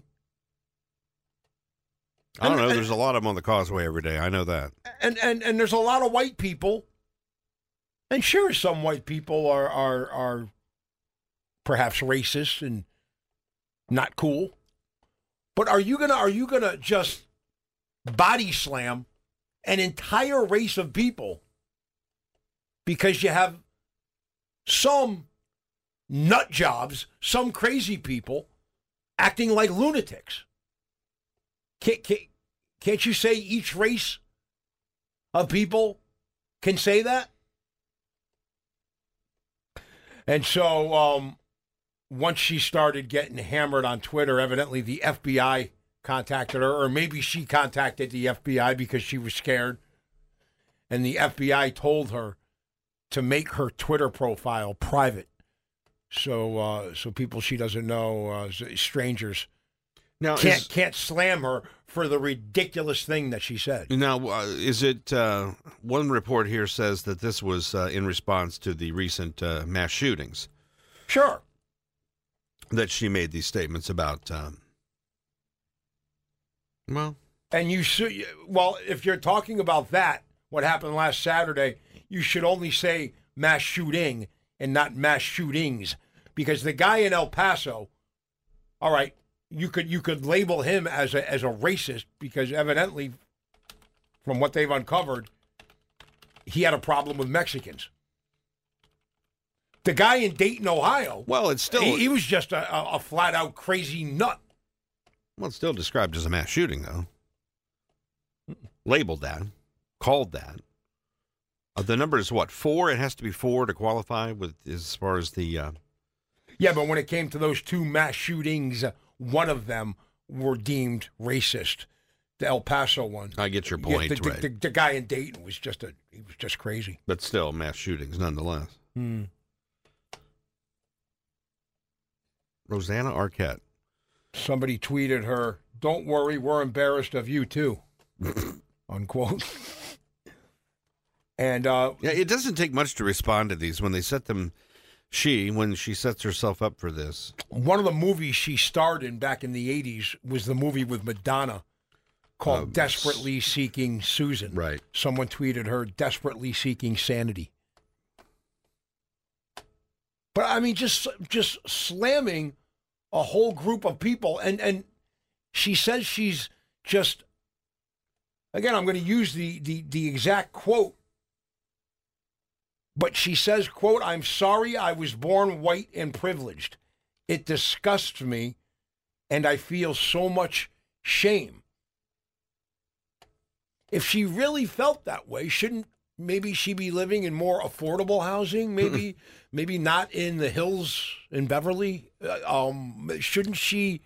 I don't and, know. and, There's a lot of them on the causeway every day. I know that. And and and there's a lot of white people. And sure, some white people are are are perhaps racist and not cool. But are you gonna are you gonna just body slam an entire race of people because you have some nut jobs, some crazy people acting like lunatics? Can't, can't, can't you say each race of people can say that? And so um, once she started getting hammered on Twitter, evidently the F B I contacted her, or maybe she contacted the F B I because she was scared. And the F B I told her to make her Twitter profile private. So uh, so people she doesn't know, uh, strangers, now can't is, can't slam her for the ridiculous thing that she said. Now, uh, is it, uh, one report here says that this was uh, in response to the recent uh, mass shootings. Sure. That she made these statements about, um, well. And you should, well, if you're talking about that, what happened last Saturday, you should only say mass shooting and not mass shootings. Because the guy in El Paso, all right, you could you could label him as a as a racist because evidently, from what they've uncovered, he had a problem with Mexicans. The guy in Dayton, Ohio, well, it's still he, he was just a, a, a flat out crazy nut. Well, it's still described as a mass shooting, though. Labeled that, called that. Uh, the number is what, four? It has to be four to qualify with as far as the. Uh... Yeah, but when it came to those two mass shootings, uh, one of them were deemed racist. The El Paso one. I get your point, yeah, the, right? The, the, the guy in Dayton was just a he was just crazy. But still, mass shootings nonetheless. Hmm. Rosanna Arquette. Somebody tweeted her, "Don't worry, we're embarrassed of you too," unquote. And uh, yeah, it doesn't take much to respond to these when they set them. She, when she sets herself up for this. One of the movies she starred in back in the eighties was the movie with Madonna called um, Desperately Seeking Susan. Right. Someone tweeted her, "Desperately Seeking Sanity." But, I mean, just just slamming a whole group of people. And, and she says she's just, again, I'm going to use the, the, the exact quote. But she says, quote, "I'm sorry I was born white and privileged. It disgusts me, and I feel so much shame." If she really felt that way, shouldn't maybe she be living in more affordable housing? Maybe maybe not in the hills in Beverly? Uh, um, shouldn't she...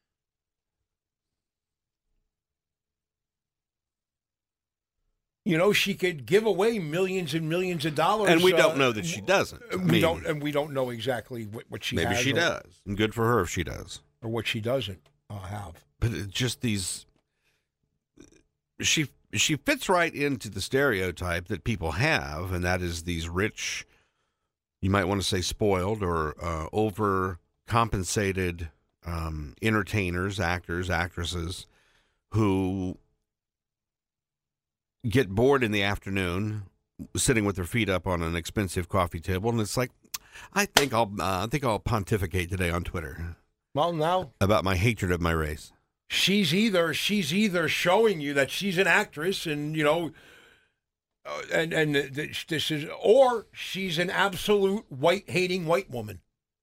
You know, she could give away millions and millions of dollars, and we don't uh, know that she doesn't. I We mean, don't, and we don't know exactly what, what she maybe has. she or, does, and good for her if she does, or what she doesn't uh, have. But it's just these, she she fits right into the stereotype that people have, and that is these rich, you might want to say spoiled or uh, overcompensated um, entertainers, actors, actresses, who get bored in the afternoon, sitting with their feet up on an expensive coffee table, and it's like, I think I'll, uh, I think I'll pontificate today on Twitter. Well, now about my hatred of my race. She's either she's either showing you that she's an actress, and you know, uh, and and this is, or she's an absolute white hating white woman.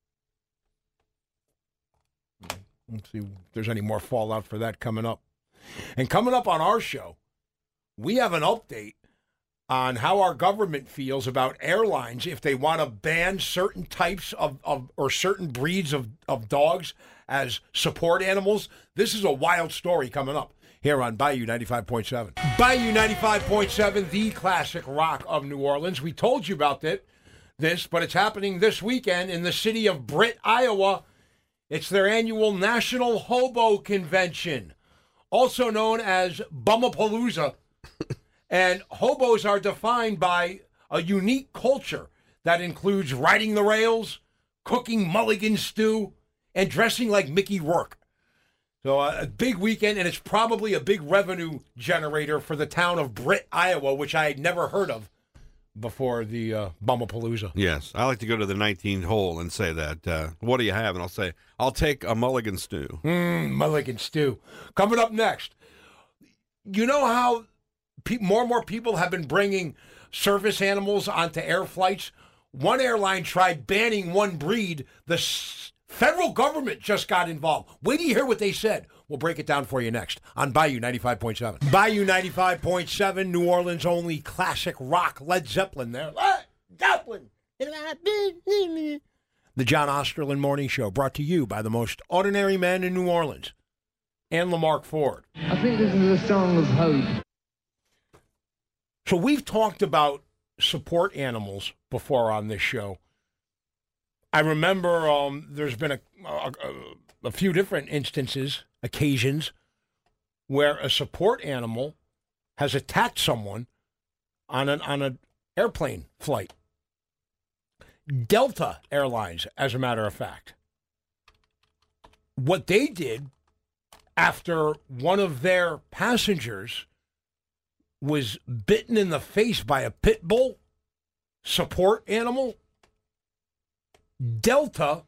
Let's see if there's any more fallout for that coming up. And coming up on our show, we have an update on how our government feels about airlines if they want to ban certain types of, of or certain breeds of, of dogs as support animals. This is a wild story coming up here on Bayou ninety-five point seven. Bayou ninety-five point seven, the classic rock of New Orleans. We told you about it, this, but it's happening this weekend in the city of Britt, Iowa. It's their annual National Hobo Convention, also known as Bumapalooza. And hobos are defined by a unique culture that includes riding the rails, cooking mulligan stew, and dressing like Mickey Rourke. So uh, a big weekend, and it's probably a big revenue generator for the town of Britt, Iowa, which I had never heard of before the uh, Bumapalooza. Yes, I like to go to the nineteenth hole and say that, uh, what do you have? And I'll say, I'll take a mulligan stew. Mmm, mulligan stew. Coming up next, you know how pe- more and more people have been bringing service animals onto air flights? One airline tried banning one breed. The s- federal government just got involved. Wait till you hear what they said. We'll break it down for you next on Bayou ninety-five point seven. Bayou ninety-five point seven, New Orleans' only classic rock. Led Zeppelin there. Led Zeppelin. The John Osterlin Morning Show, brought to you by the most ordinary man in New Orleans, and Lamarck Ford. I think this is a song of hope. So we've talked about support animals before on this show. I remember um, there's been a, a, a few different instances, occasions, where a support animal has attacked someone on an on an airplane flight. Delta Airlines, as a matter of fact. What they did after one of their passengers was bitten in the face by a pit bull support animal, Delta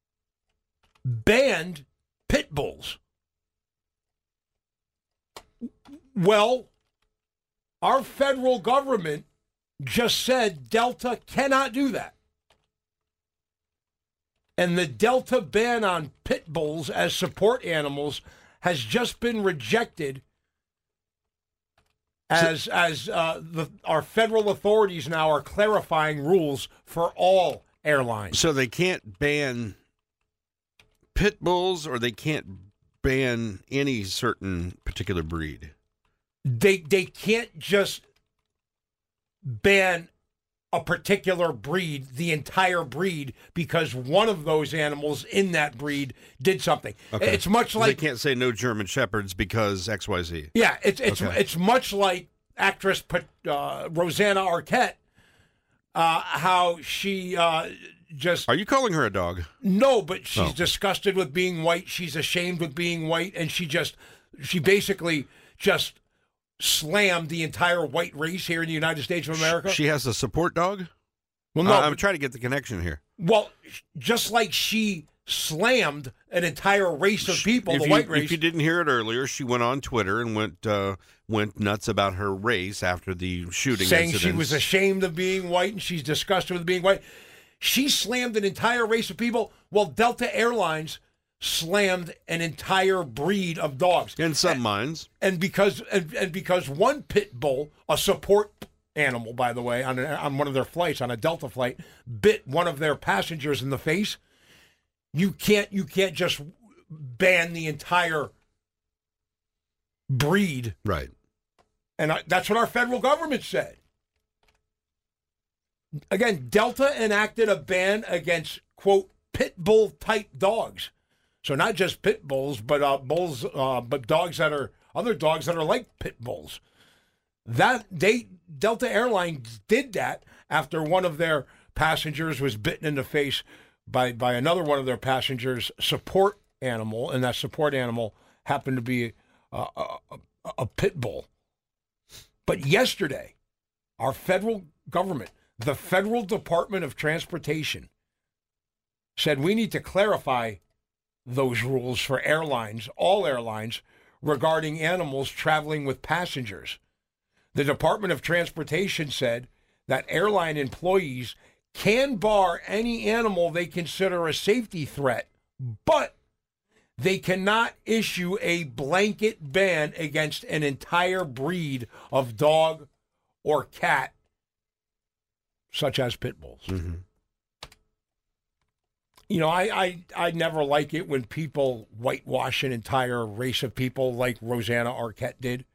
banned pit bulls. Well, our federal government just said Delta cannot do that. And the Delta ban on pit bulls as support animals has just been rejected as so, as uh, the, our federal authorities now are clarifying rules for all airlines. So they can't ban pit bulls, or they can't ban any certain particular breed? They they can't just ban a particular breed, the entire breed, because one of those animals in that breed did something. Okay. It's much like they can't say no German Shepherds because X Y Z. Yeah, it's it's okay. it's much like actress uh, Rosanna Arquette, uh, how she uh, just. Are you calling her a dog? No, but she's oh. disgusted with being white. She's ashamed with being white, and she just she basically just slammed the entire white race here in the United States of America. She has a support dog? Well, no. Uh, I'm trying to get the connection here. Well, just like she slammed an entire race of people, if the you, white race. If you didn't hear it earlier, she went on Twitter and went uh, went nuts about her race after the shooting saying incidents. She was ashamed of being white and she's disgusted with being white. She slammed an entire race of people. Well, Delta Airlines slammed an entire breed of dogs. In some and, minds. And because and, and because one pit bull, a support animal, by the way, on a, on one of their flights, on a Delta flight, bit one of their passengers in the face, you can't you can't just ban the entire breed. Right. And I, that's what our federal government said. Again, Delta enacted a ban against, quote, pit bull type dogs. So not just pit bulls, but uh, bulls, uh, but dogs that are other dogs that are like pit bulls. That they Delta Airlines did that after one of their passengers was bitten in the face by by another one of their passengers' support animal, and that support animal happened to be uh, a, a, a pit bull. But yesterday, our federal government, the Federal Department of Transportation, said we need to clarify those rules for airlines, all airlines, regarding animals traveling with passengers. The Department of Transportation said that airline employees can bar any animal they consider a safety threat, but they cannot issue a blanket ban against an entire breed of dog or cat, such as pit bulls. Mm-hmm. You know, I, I, I never like it when people whitewash an entire race of people like Rosanna Arquette did.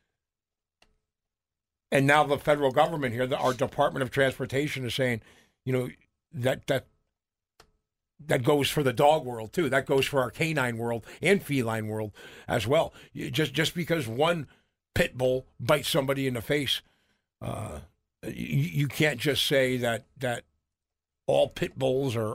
And now the federal government here, the, our Department of Transportation is saying, you know, that that that goes for the dog world too. That goes for our canine world and feline world as well. You, just just because one pit bull bites somebody in the face, uh, you, you can't just say that that all pit bulls or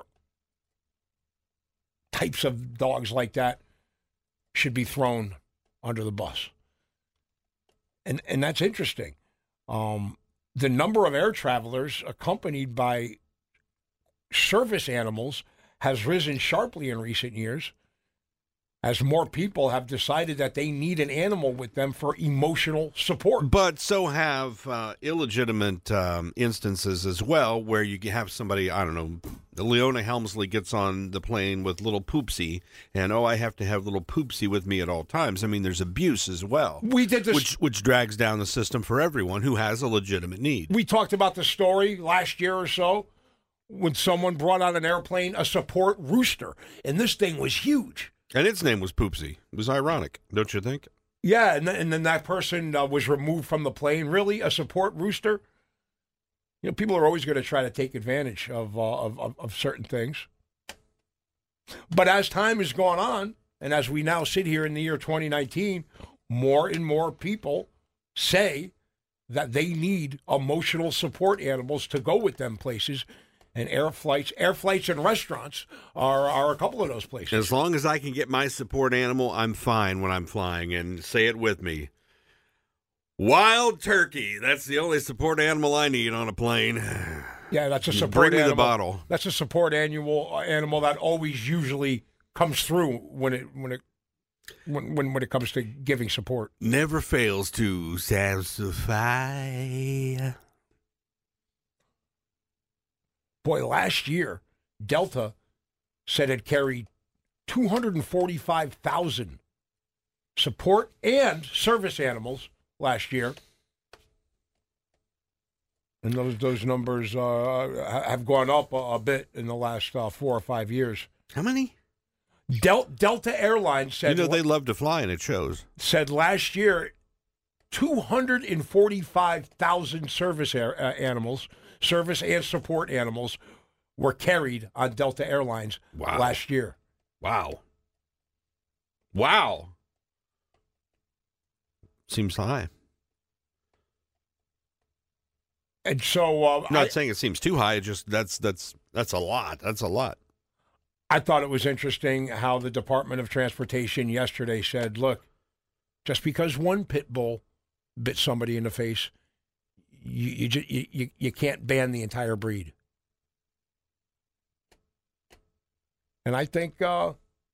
types of dogs like that should be thrown under the bus. And and that's interesting. Um, the number of air travelers accompanied by service animals has risen sharply in recent years as more people have decided that they need an animal with them for emotional support. But so have uh, illegitimate um, instances as well, where you have somebody, I don't know, Leona Helmsley gets on the plane with little Poopsie, and, oh, I have to have little Poopsie with me at all times. I mean, there's abuse as well. We did this, which, which drags down the system for everyone who has a legitimate need. We talked about the story last year or so when someone brought on an airplane a support rooster, and this thing was huge. And its name was Poopsie. It was ironic, don't you think? Yeah, and then, and then that person uh, was removed from the plane. Really, a support rooster? You know, people are always going to try to take advantage of, uh, of, of of certain things. But as time has gone on, and as we now sit here in the year twenty nineteen, more and more people say that they need emotional support animals to go with them places, and air flights, air flights and restaurants are, are a couple of those places. As long as I can get my support animal, I'm fine when I'm flying, and say it with me. Wild turkey. That's the only support animal I need on a plane. Yeah, that's a support Bring me animal. the bottle. That's a support annual animal that always usually comes through when it when it when when, when it comes to giving support. Never fails to satisfy. Boy, last year, Delta said it carried two hundred forty-five thousand support and service animals last year. And those those numbers uh, have gone up a, a bit in the last uh, four or five years. How many? Del- Delta Airlines said... You know, they love to fly, and it shows. Said last year, two hundred forty-five thousand service air, uh, animals, service and support animals, were carried on Delta Airlines wow. last year. Wow. Wow. Seems high. And so... Uh, I'm not I, saying it seems too high. It just that's that's that's a lot. That's a lot. I thought it was interesting how the Department of Transportation yesterday said, look, just because one pit bull bit somebody in the face, you you just, you, you, you can't ban the entire breed. And I think, uh,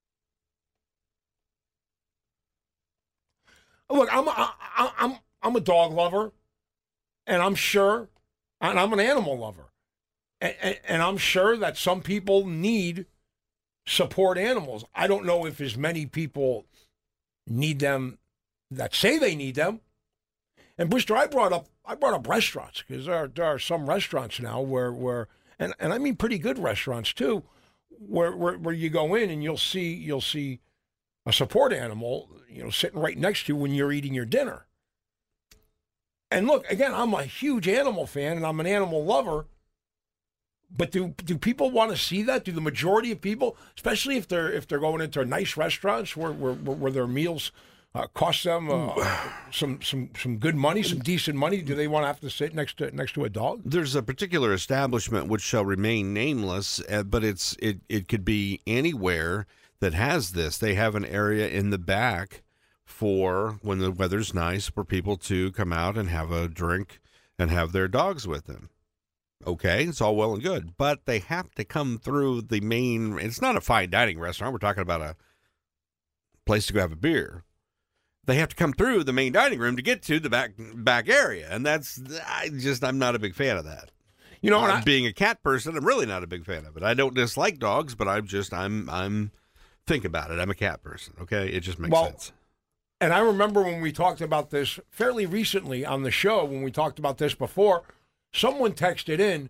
look, I'm a, I, I'm I'm a dog lover, and I'm sure, and I'm an animal lover, and, and, and I'm sure that some people need support animals. I don't know if as many people need them that say they need them. And Brewster, I brought up I brought up restaurants because there are, there are some restaurants now where where and, and I mean pretty good restaurants too, where, where where you go in and you'll see you'll see a support animal, you know, sitting right next to you when you're eating your dinner. And look, again, I'm a huge animal fan and I'm an animal lover. But do do people want to see that? Do the majority of people, especially if they're if they're going into nice restaurants where where, where their meals uh, cost them uh, some some some good money, some decent money, do they want to have to sit next to next to a dog? There's a particular establishment which shall remain nameless, uh, but it's it it could be anywhere that has this. They have an area in the back for when the weather's nice for people to come out and have a drink and have their dogs with them. Okay, it's all well and good, but they have to come through the main. It's not a fine dining restaurant. We're talking about a place to go have a beer. They have to come through the main dining room to get to the back back area, and that's I just I'm not a big fan of that. You know, uh, I, being a cat person, I'm really not a big fan of it. I don't dislike dogs, but I'm just I'm I'm think about it. I'm a cat person. Okay, it just makes well, sense. And I remember when we talked about this fairly recently on the show, when we talked about this before. Someone texted in,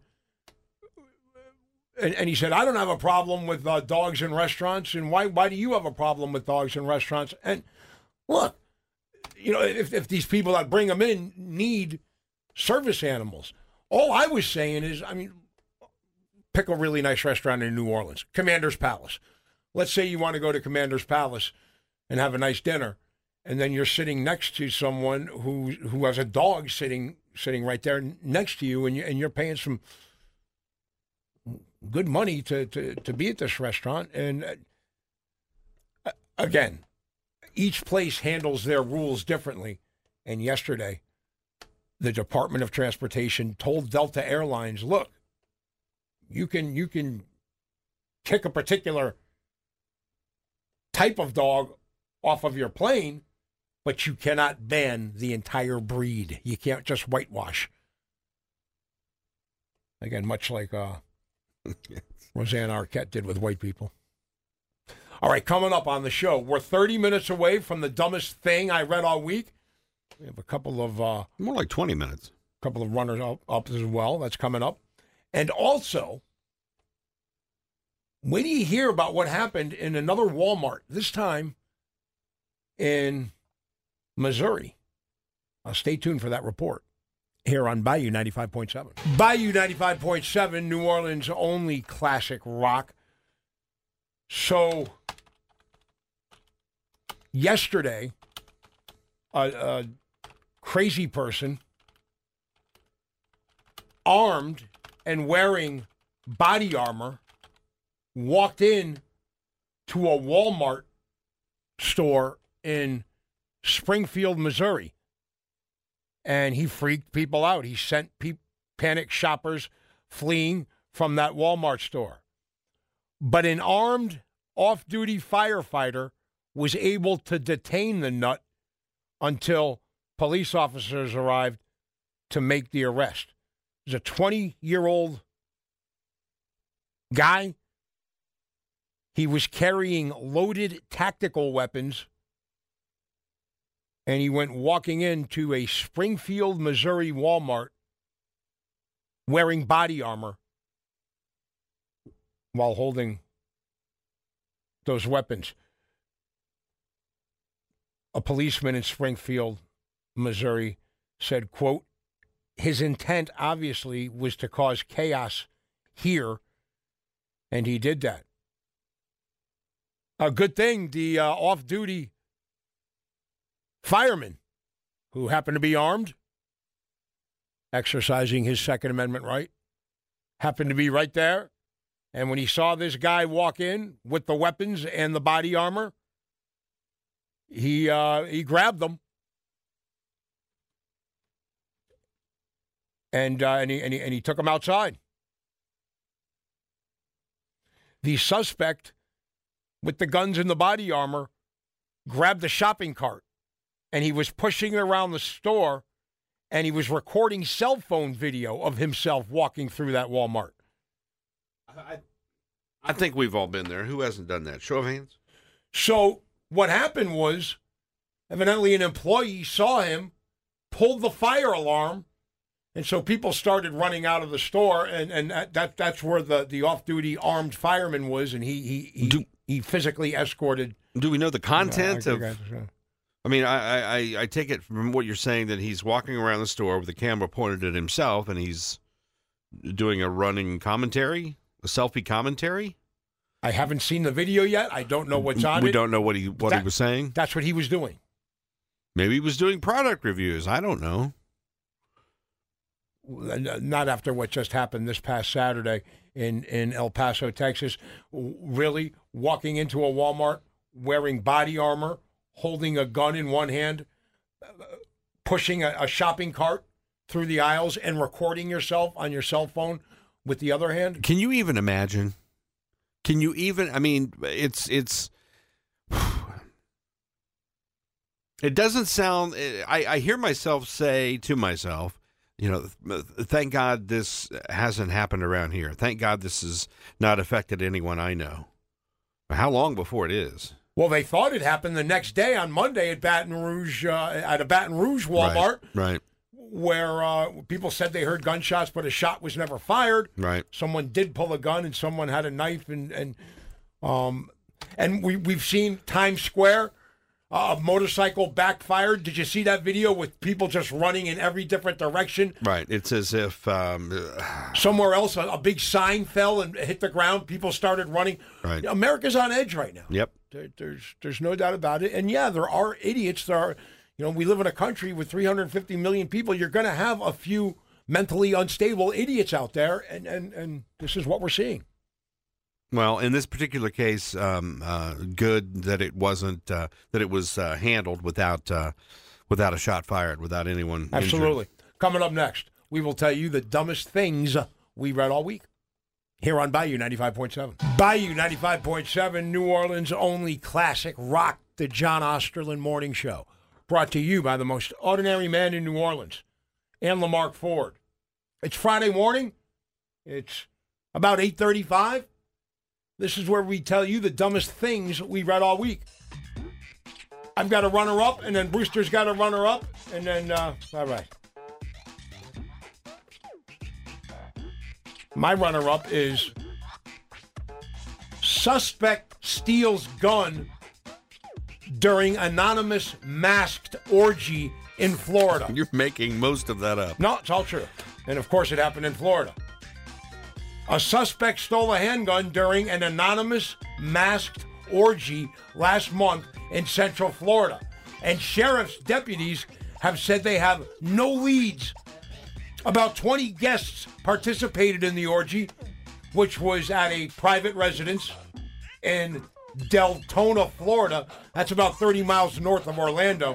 and, and he said, I don't have a problem with uh, dogs in restaurants, and why why do you have a problem with dogs in restaurants? And look, you know, if, if these people that bring them in need service animals, all I was saying is, I mean, pick a really nice restaurant in New Orleans, Commander's Palace. Let's say you want to go to Commander's Palace and have a nice dinner, and then you're sitting next to someone who who has a dog sitting sitting right there next to you, and, you, and you're paying some good money to, to, to be at this restaurant. And uh, again, each place handles their rules differently. And yesterday, the Department of Transportation told Delta Airlines, look, you can you can kick a particular type of dog off of your plane, but you cannot ban the entire breed. You can't just whitewash. Again, much like uh, Roseanne Arquette did with white people. All right, coming up on the show, we're thirty minutes away from the dumbest thing I read all week. We have a couple of... Uh, More like twenty minutes. A couple of runners up, up as well. That's coming up. And also, Wait till you hear about what happened in another Walmart, this time in Missouri. Uh, stay tuned for that report here on Bayou ninety-five point seven. Bayou ninety-five point seven, New Orleans' only classic rock. So, yesterday, a, a crazy person, armed and wearing body armor, walked in to a Walmart store in Springfield, Missouri. And he freaked people out. He sent pe- panicked shoppers fleeing from that Walmart store. But an armed off-duty firefighter was able to detain the nut until police officers arrived to make the arrest. It was a twenty-year-old guy. He was carrying loaded tactical weapons, and he went walking into a Springfield, Missouri Walmart wearing body armor while holding those weapons. A policeman in Springfield, Missouri, said, quote, his intent obviously was to cause chaos here, and he did that. A good thing the uh, off-duty fireman, who happened to be armed, exercising his Second Amendment right, happened to be right there. And when he saw this guy walk in with the weapons and the body armor, he uh, he grabbed them. And, uh, and, he, and, he, and he took him outside. The suspect with the guns and the body armor grabbed the shopping cart, and he was pushing it around the store, and he was recording cell phone video of himself walking through that Walmart. I, I think we've all been there. Who hasn't done that? Show of hands. So what happened was, evidently an employee saw him, pulled the fire alarm, and so people started running out of the store, and, and that, that that's where the, the off-duty armed fireman was, and he he he, do, he physically escorted. Do we know the content uh, of... I mean, I, I, I take it from what you're saying that he's walking around the store with the camera pointed at himself, and he's doing a running commentary, a selfie commentary. I haven't seen the video yet. I don't know what's on we it. We don't know what he what that, he was saying. That's what he was doing. Maybe he was doing product reviews. I don't know. Not after what just happened this past Saturday in, in El Paso, Texas. Really walking into a Walmart wearing body armor, holding a gun in one hand, pushing a, a shopping cart through the aisles and recording yourself on your cell phone with the other hand. Can you even imagine? Can you even, I mean, it's, it's, it doesn't sound, I, I hear myself say to myself, you know, thank God this hasn't happened around here. Thank God this has not affected anyone I know. How long before it is? Well, they thought it happened the next day on Monday at Baton Rouge, uh, at a Baton Rouge Walmart, right? right. Where uh, people said they heard gunshots, but a shot was never fired. Right. Someone did pull a gun, and someone had a knife, and and um, and we we've seen Times Square, uh, a motorcycle backfired. Did you see that video with people just running in every different direction? Right. It's as if um, somewhere else a, a big sign fell and hit the ground. People started running. Right. America's on edge right now. Yep. There, there's there's no doubt about it. And yeah, there are idiots. There are, you know, we live in a country with three hundred fifty million people. You're going to have a few mentally unstable idiots out there, and, and, and this is what we're seeing. Well, in this particular case, um, uh, good that it wasn't uh, that it was uh, handled without uh, without a shot fired, without anyone Absolutely. injured. Coming up next, we will tell you the dumbest things we read all week. Here on Bayou ninety-five point seven. Bayou ninety-five point seven, New Orleans' only classic rock, the John Osterland Morning Show. Brought to you by the most ordinary man in New Orleans, and Lamarck Ford. It's Friday morning. It's about eight thirty-five. This is where we tell you the dumbest things we read all week. I've got a runner-up, and then Brewster's got a runner-up, and then, uh, all right. My runner-up is Suspect steals gun during anonymous masked orgy in Florida. You're making most of that up. No, it's all true. And of course it happened in Florida. A suspect stole a handgun during an anonymous masked orgy last month in Central Florida. And sheriff's deputies have said they have no leads. About twenty guests participated in the orgy, which was at a private residence in Deltona, Florida. That's about thirty miles north of Orlando.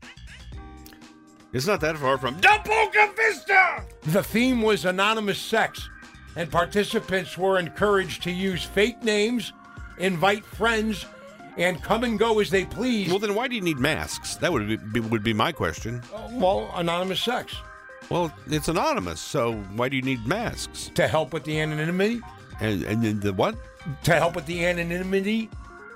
It's not that far from Boca Vista. The theme was anonymous sex, and participants were encouraged to use fake names, invite friends, and come and go as they please. Well, then why do you need masks? That would be, would be my question. Uh, well, anonymous sex. Well, it's anonymous, so why do you need masks? To help with the anonymity. And, and then the what? To help with the anonymity.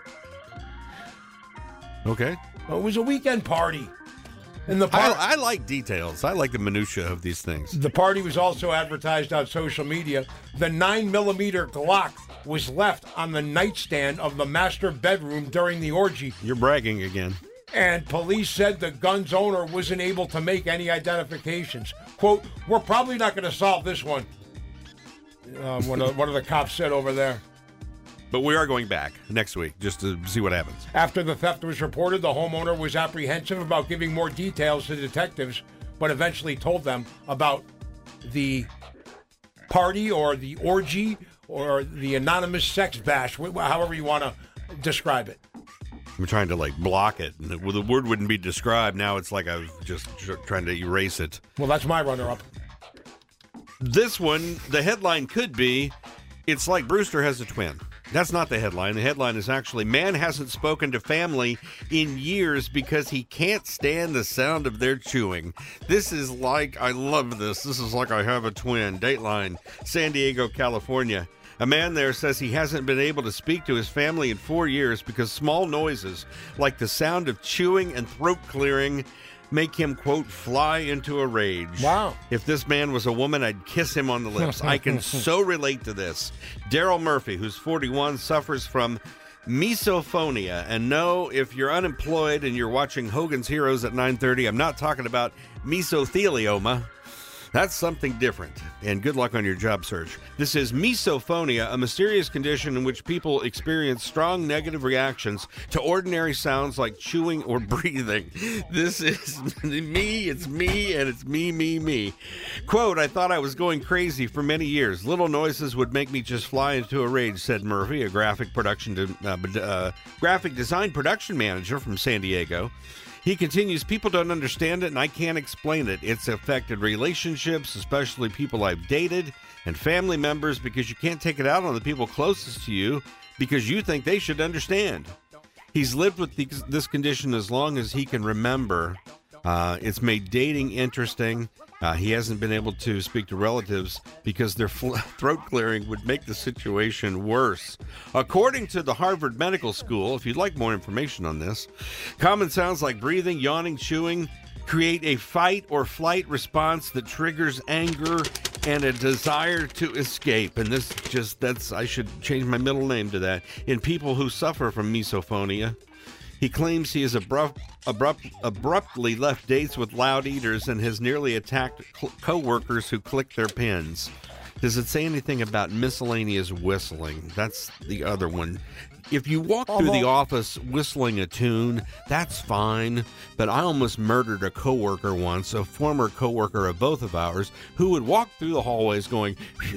Okay. Well, it was a weekend party. And the par- I, I like details. I like the minutia of these things. The party was also advertised on social media. The nine millimeter Glock was left on the nightstand of the master bedroom during the orgy. You're bragging again. And police said the gun's owner wasn't able to make any identifications. Quote, we're probably not going to solve this one. Uh, one, of, one of the cops said over there. But we are going back next week just to see what happens. After the theft was reported, the homeowner was apprehensive about giving more details to detectives, but eventually told them about the party or the orgy or the anonymous sex bash, however you want to describe it. I'm trying to, like, block it. Well, the word wouldn't be described. Now it's like I'm just trying to erase it. Well, that's my runner-up. This one, the headline could be, it's like Brewster has a twin. That's not the headline. The headline is actually, man hasn't spoken to family in years because he can't stand the sound of their chewing. This is like, I love this. This is like I have a twin. Dateline, San Diego, California. A man there says he hasn't been able to speak to his family in four years because small noises like the sound of chewing and throat clearing make him, quote, fly into a rage. Wow. If this man was a woman, I'd kiss him on the lips. I can so relate to this. Daryl Murphy, who's forty-one, suffers from misophonia. And no, if you're unemployed and you're watching Hogan's Heroes at nine thirty, I'm not talking about mesothelioma. That's something different, and good luck on your job search. This is misophonia, a mysterious condition in which people experience strong negative reactions to ordinary sounds like chewing or breathing. This is me, it's me, and it's me, me, me. Quote, I thought I was going crazy for many years. Little noises would make me just fly into a rage, said Murphy, a graphic production, de- uh, uh, graphic design production manager from San Diego. He continues, people don't understand it, and I can't explain it. It's affected relationships, especially people I've dated, and family members, because you can't take it out on the people closest to you because you think they should understand. He's lived with the, this condition as long as he can remember. Uh, it's made dating interesting. Uh, he hasn't been able to speak to relatives because their fl- throat clearing would make the situation worse. According to the Harvard Medical School, if you'd like more information on this, common sounds like breathing, yawning, chewing create a fight or flight response that triggers anger and a desire to escape. And this just, that's, I should change my middle name to that. In people who suffer from misophonia. He claims he has abrupt, abrupt, abruptly left dates with loud eaters and has nearly attacked cl- co-workers who click their pens. Does it say anything about miscellaneous whistling? That's the other one. If you walk through the office whistling a tune, that's fine. But I almost murdered a coworker once, a former coworker of both of ours, who would walk through the hallways going...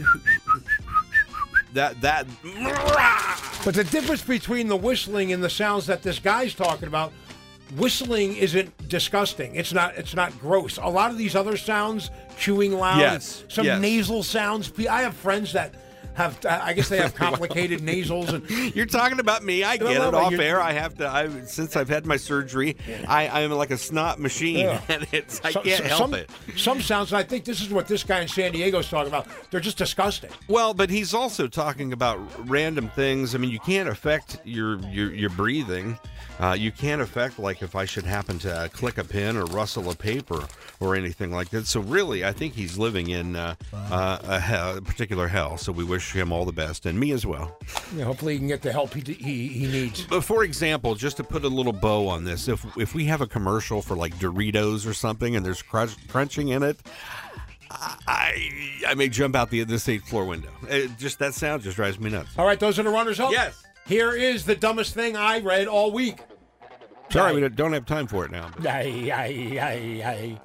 That, that... But the difference between the whistling and the sounds that this guy's talking about, whistling isn't disgusting. It's not It's not gross. A lot of these other sounds, chewing loud, yes, some yes. nasal sounds. I have friends that have, I guess they have complicated nasals. And You're talking about me. I get no, it no, off you're, air. I have to, I, since I've had my surgery, yeah. I, I'm like a snot machine. Yeah. And it's, I so, can't so, help some, it. Some sounds, and I think this is what this guy in San Diego is talking about. They're just disgusting. Well, but he's also talking about random things. I mean, you can't affect your, your, your breathing. Uh, you can't affect, like, if I should happen to uh, click a pen or rustle a paper or anything like that. So really, I think he's living in uh, uh, a, hell, a particular hell. So we wish wish him all the best, and me as well. Yeah, hopefully he can get the help he, he, he needs. But for example, just to put a little bow on this, if if we have a commercial for like Doritos or something and there's crunch, crunching in it, I I may jump out the, the eighth floor window. It just that sound just drives me nuts. All right, those are the runners-up? Yes. Here is the dumbest thing I read all week. Sorry, aye. We don't have time for it now. Aye, aye, aye, aye.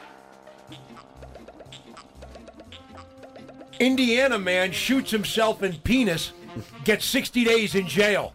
Indiana man shoots himself in penis, gets sixty days in jail.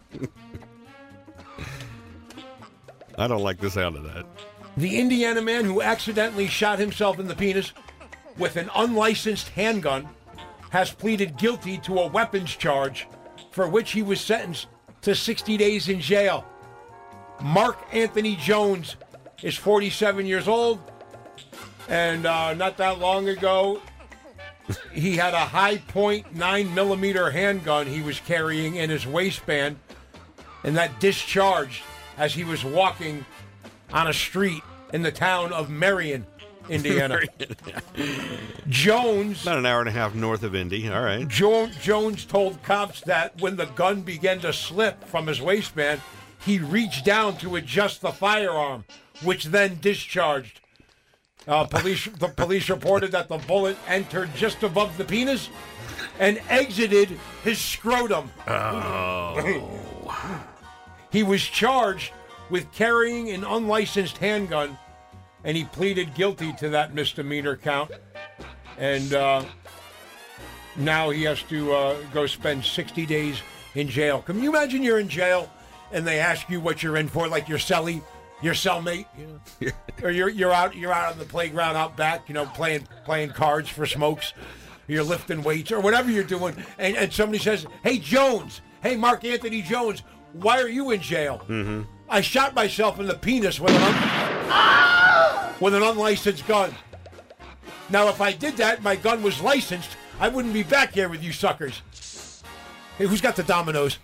I don't like the sound of that. The Indiana man who accidentally shot himself in the penis with an unlicensed handgun has pleaded guilty to a weapons charge for which he was sentenced to sixty days in jail. Mark Anthony Jones is forty-seven years old, and uh, not that long ago, he had a high point nine millimeter handgun he was carrying in his waistband, and that discharged as he was walking on a street in the town of Marion, Indiana. Jones, about an hour and a half north of Indy. All right. Jo- Jones told cops that when the gun began to slip from his waistband, he reached down to adjust the firearm, which then discharged. Uh, police the police reported that the bullet entered just above the penis and exited his scrotum. Oh. He was charged with carrying an unlicensed handgun, and he pleaded guilty to that misdemeanor count. And uh, now he has to uh, go spend sixty days in jail. Can you imagine you're in jail and they ask you what you're in for, like your cellie? Your cellmate, you know, or you're you're out you're out on the playground out back, you know, playing playing cards for smokes, you're lifting weights or whatever you're doing, and, and somebody says, "Hey Jones, hey Mark Anthony Jones, why are you in jail?" Mm-hmm. I shot myself in the penis with an un- with an unlicensed gun. Now, if I did that, my gun was licensed, I wouldn't be back here with you suckers. Hey, who's got the dominoes?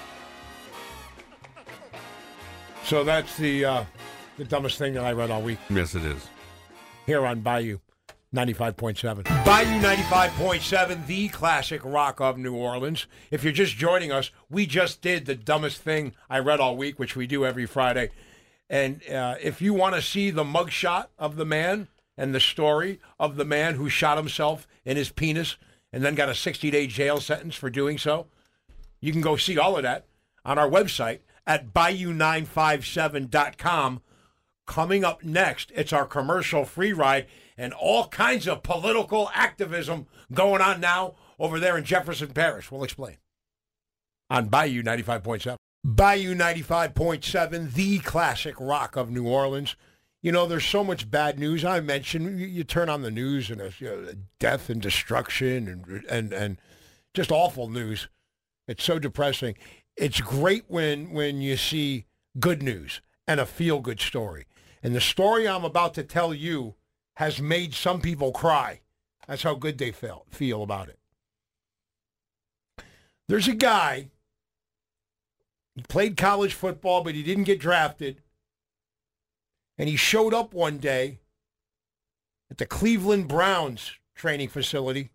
So that's the uh, the dumbest thing that I read all week. Yes, it is. Here on Bayou ninety-five point seven. Bayou ninety-five point seven, the classic rock of New Orleans. If you're just joining us, we just did the dumbest thing I read all week, which we do every Friday. And uh, if you want to see the mugshot of the man and the story of the man who shot himself in his penis and then got a sixty-day jail sentence for doing so, you can go see all of that on our website at bayou nine five seven dot com. Coming up next, it's our commercial free ride and all kinds of political activism going on now over there in Jefferson Parish. We'll explain on Bayou ninety-five point seven. Bayou ninety-five point seven, the classic rock of New Orleans. You know, there's so much bad news. I mentioned, you, you turn on the news and there's, you know, death and destruction and, and, and just awful news. It's so depressing. It's great when when you see good news and a feel-good story. And the story I'm about to tell you has made some people cry. That's how good they feel, feel about it. There's a guy, he played college football, but he didn't get drafted. And he showed up one day at the Cleveland Browns training facility,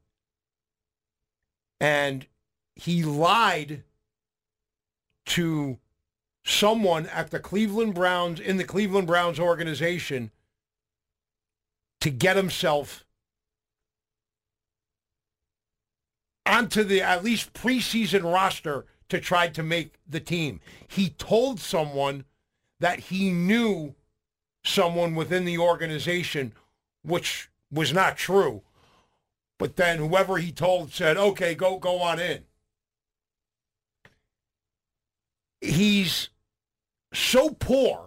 and he lied to someone at the Cleveland Browns, in the Cleveland Browns organization, to get himself onto the at least preseason roster to try to make the team. He told someone that he knew someone within the organization, which was not true. But then whoever he told said, okay, go go on in. He's so poor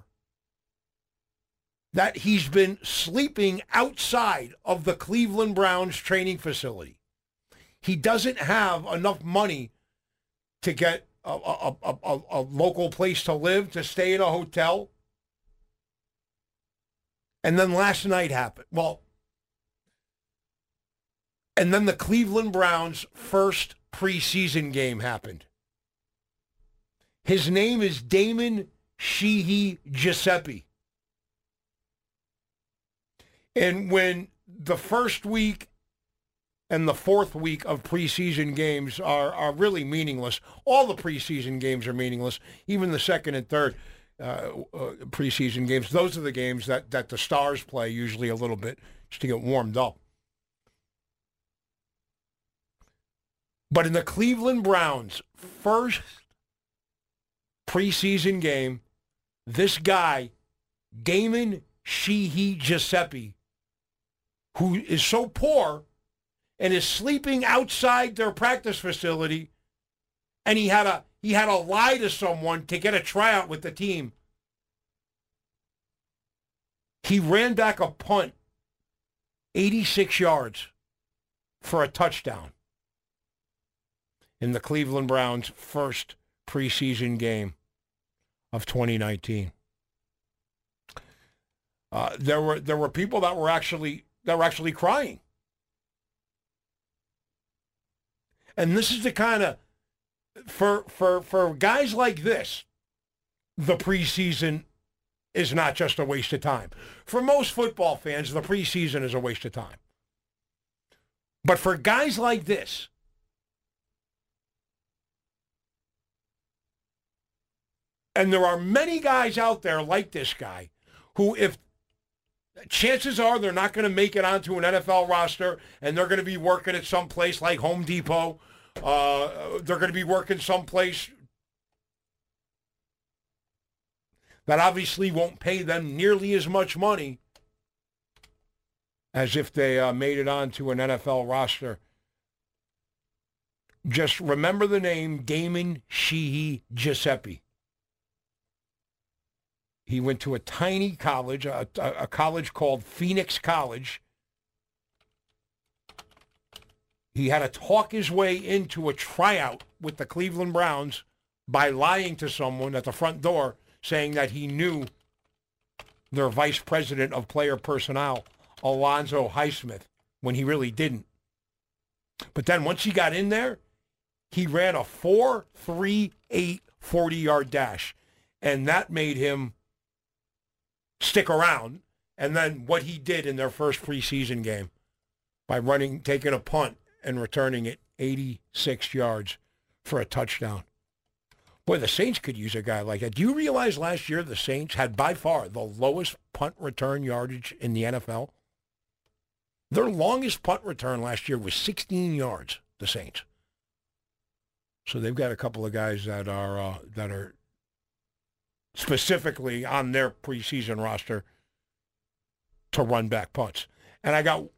that he's been sleeping outside of the Cleveland Browns training facility. He doesn't have enough money to get a, a, a, a, a local place to live, to stay in a hotel. And then last night happened. Well, and then the Cleveland Browns' first preseason game happened. His name is Damon Sheehy Giuseppe. And when the first week and the fourth week of preseason games are, are really meaningless. All the preseason games are meaningless, even the second and third uh, uh, preseason games. Those are the games that, that the stars play usually a little bit just to get warmed up. But in the Cleveland Browns' first preseason game, this guy, Damon Sheehy Giuseppe, who is so poor and is sleeping outside their practice facility, and he had a he had to lie to someone to get a tryout with the team. He ran back a punt eighty-six yards for a touchdown in the Cleveland Browns' first preseason game of twenty nineteen. Uh, there were there were people that were actually that were actually crying. And this is the kind of, for for for guys like this, the preseason is not just a waste of time. For most football fans, the preseason is a waste of time. But for guys like this, and there are many guys out there like this guy, who if chances are they're not going to make it onto an N F L roster, and they're going to be working at some place like Home Depot. Uh, they're going to be working someplace that obviously won't pay them nearly as much money as if they uh, made it onto an N F L roster. Just remember the name Damon Sheehy Giuseppe. He went to a tiny college, a, a college called Phoenix College. He had to talk his way into a tryout with the Cleveland Browns by lying to someone at the front door, saying that he knew their vice president of player personnel, Alonzo Highsmith, when he really didn't. But then once he got in there, he ran a four three eight forty-yard dash, and that made him stick around. And then what he did in their first preseason game by running, taking a punt and returning it eighty-six yards for a touchdown. Boy, the Saints could use a guy like that. Do you realize last year the Saints had by far the lowest punt return yardage in the N F L? Their longest punt return last year was sixteen yards, the Saints. So they've got a couple of guys that are uh, that are specifically on their preseason roster to run back punts. And I got,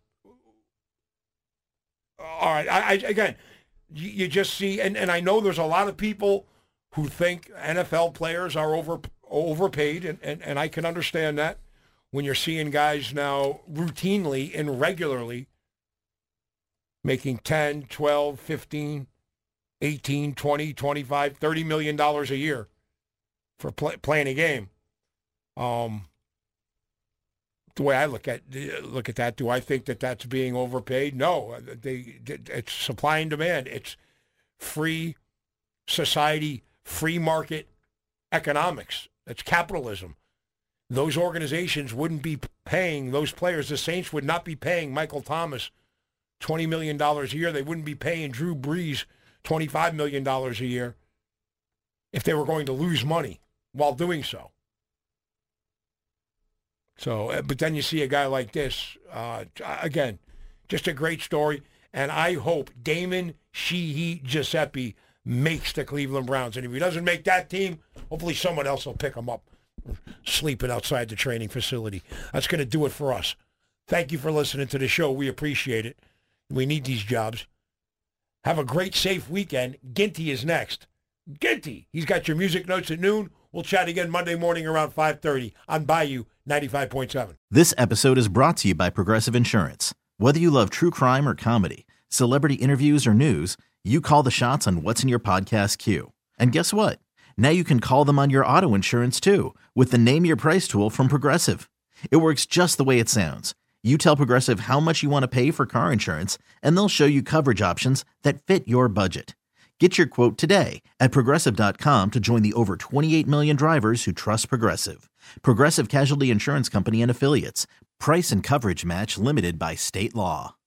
all right, I, I again, you, you just see, and, and I know there's a lot of people who think N F L players are over overpaid, and, and, and I can understand that when you're seeing guys now routinely and regularly making ten, twelve, fifteen, eighteen, twenty, twenty-five, thirty million dollars a year for play, playing a game. Um, the way I look at look at that, do I think that that's being overpaid? No, they, it's supply and demand. It's free society, free market economics. It's capitalism. Those organizations wouldn't be paying those players. The Saints would not be paying Michael Thomas twenty million dollars a year. They wouldn't be paying Drew Brees twenty-five million dollars a year if they were going to lose money while doing so. So, but then you see a guy like this, uh, again, just a great story. And I hope Damon Sheehy Giuseppe makes the Cleveland Browns. And if he doesn't make that team, hopefully someone else will pick him up, sleeping outside the training facility. That's going to do it for us. Thank you for listening to the show. We appreciate it. We need these jobs. Have a great, safe weekend. Ginty is next. Ginty, he's got your music notes at noon. We'll chat again Monday morning around five thirty on Bayou ninety-five point seven. This episode is brought to you by Progressive Insurance. Whether you love true crime or comedy, celebrity interviews or news, you call the shots on what's in your podcast queue. And guess what? Now you can call them on your auto insurance too with the Name Your Price tool from Progressive. It works just the way it sounds. You tell Progressive how much you want to pay for car insurance, and they'll show you coverage options that fit your budget. Get your quote today at Progressive dot com to join the over twenty-eight million drivers who trust Progressive. Progressive Casualty Insurance Company and Affiliates. Price and coverage match limited by state law.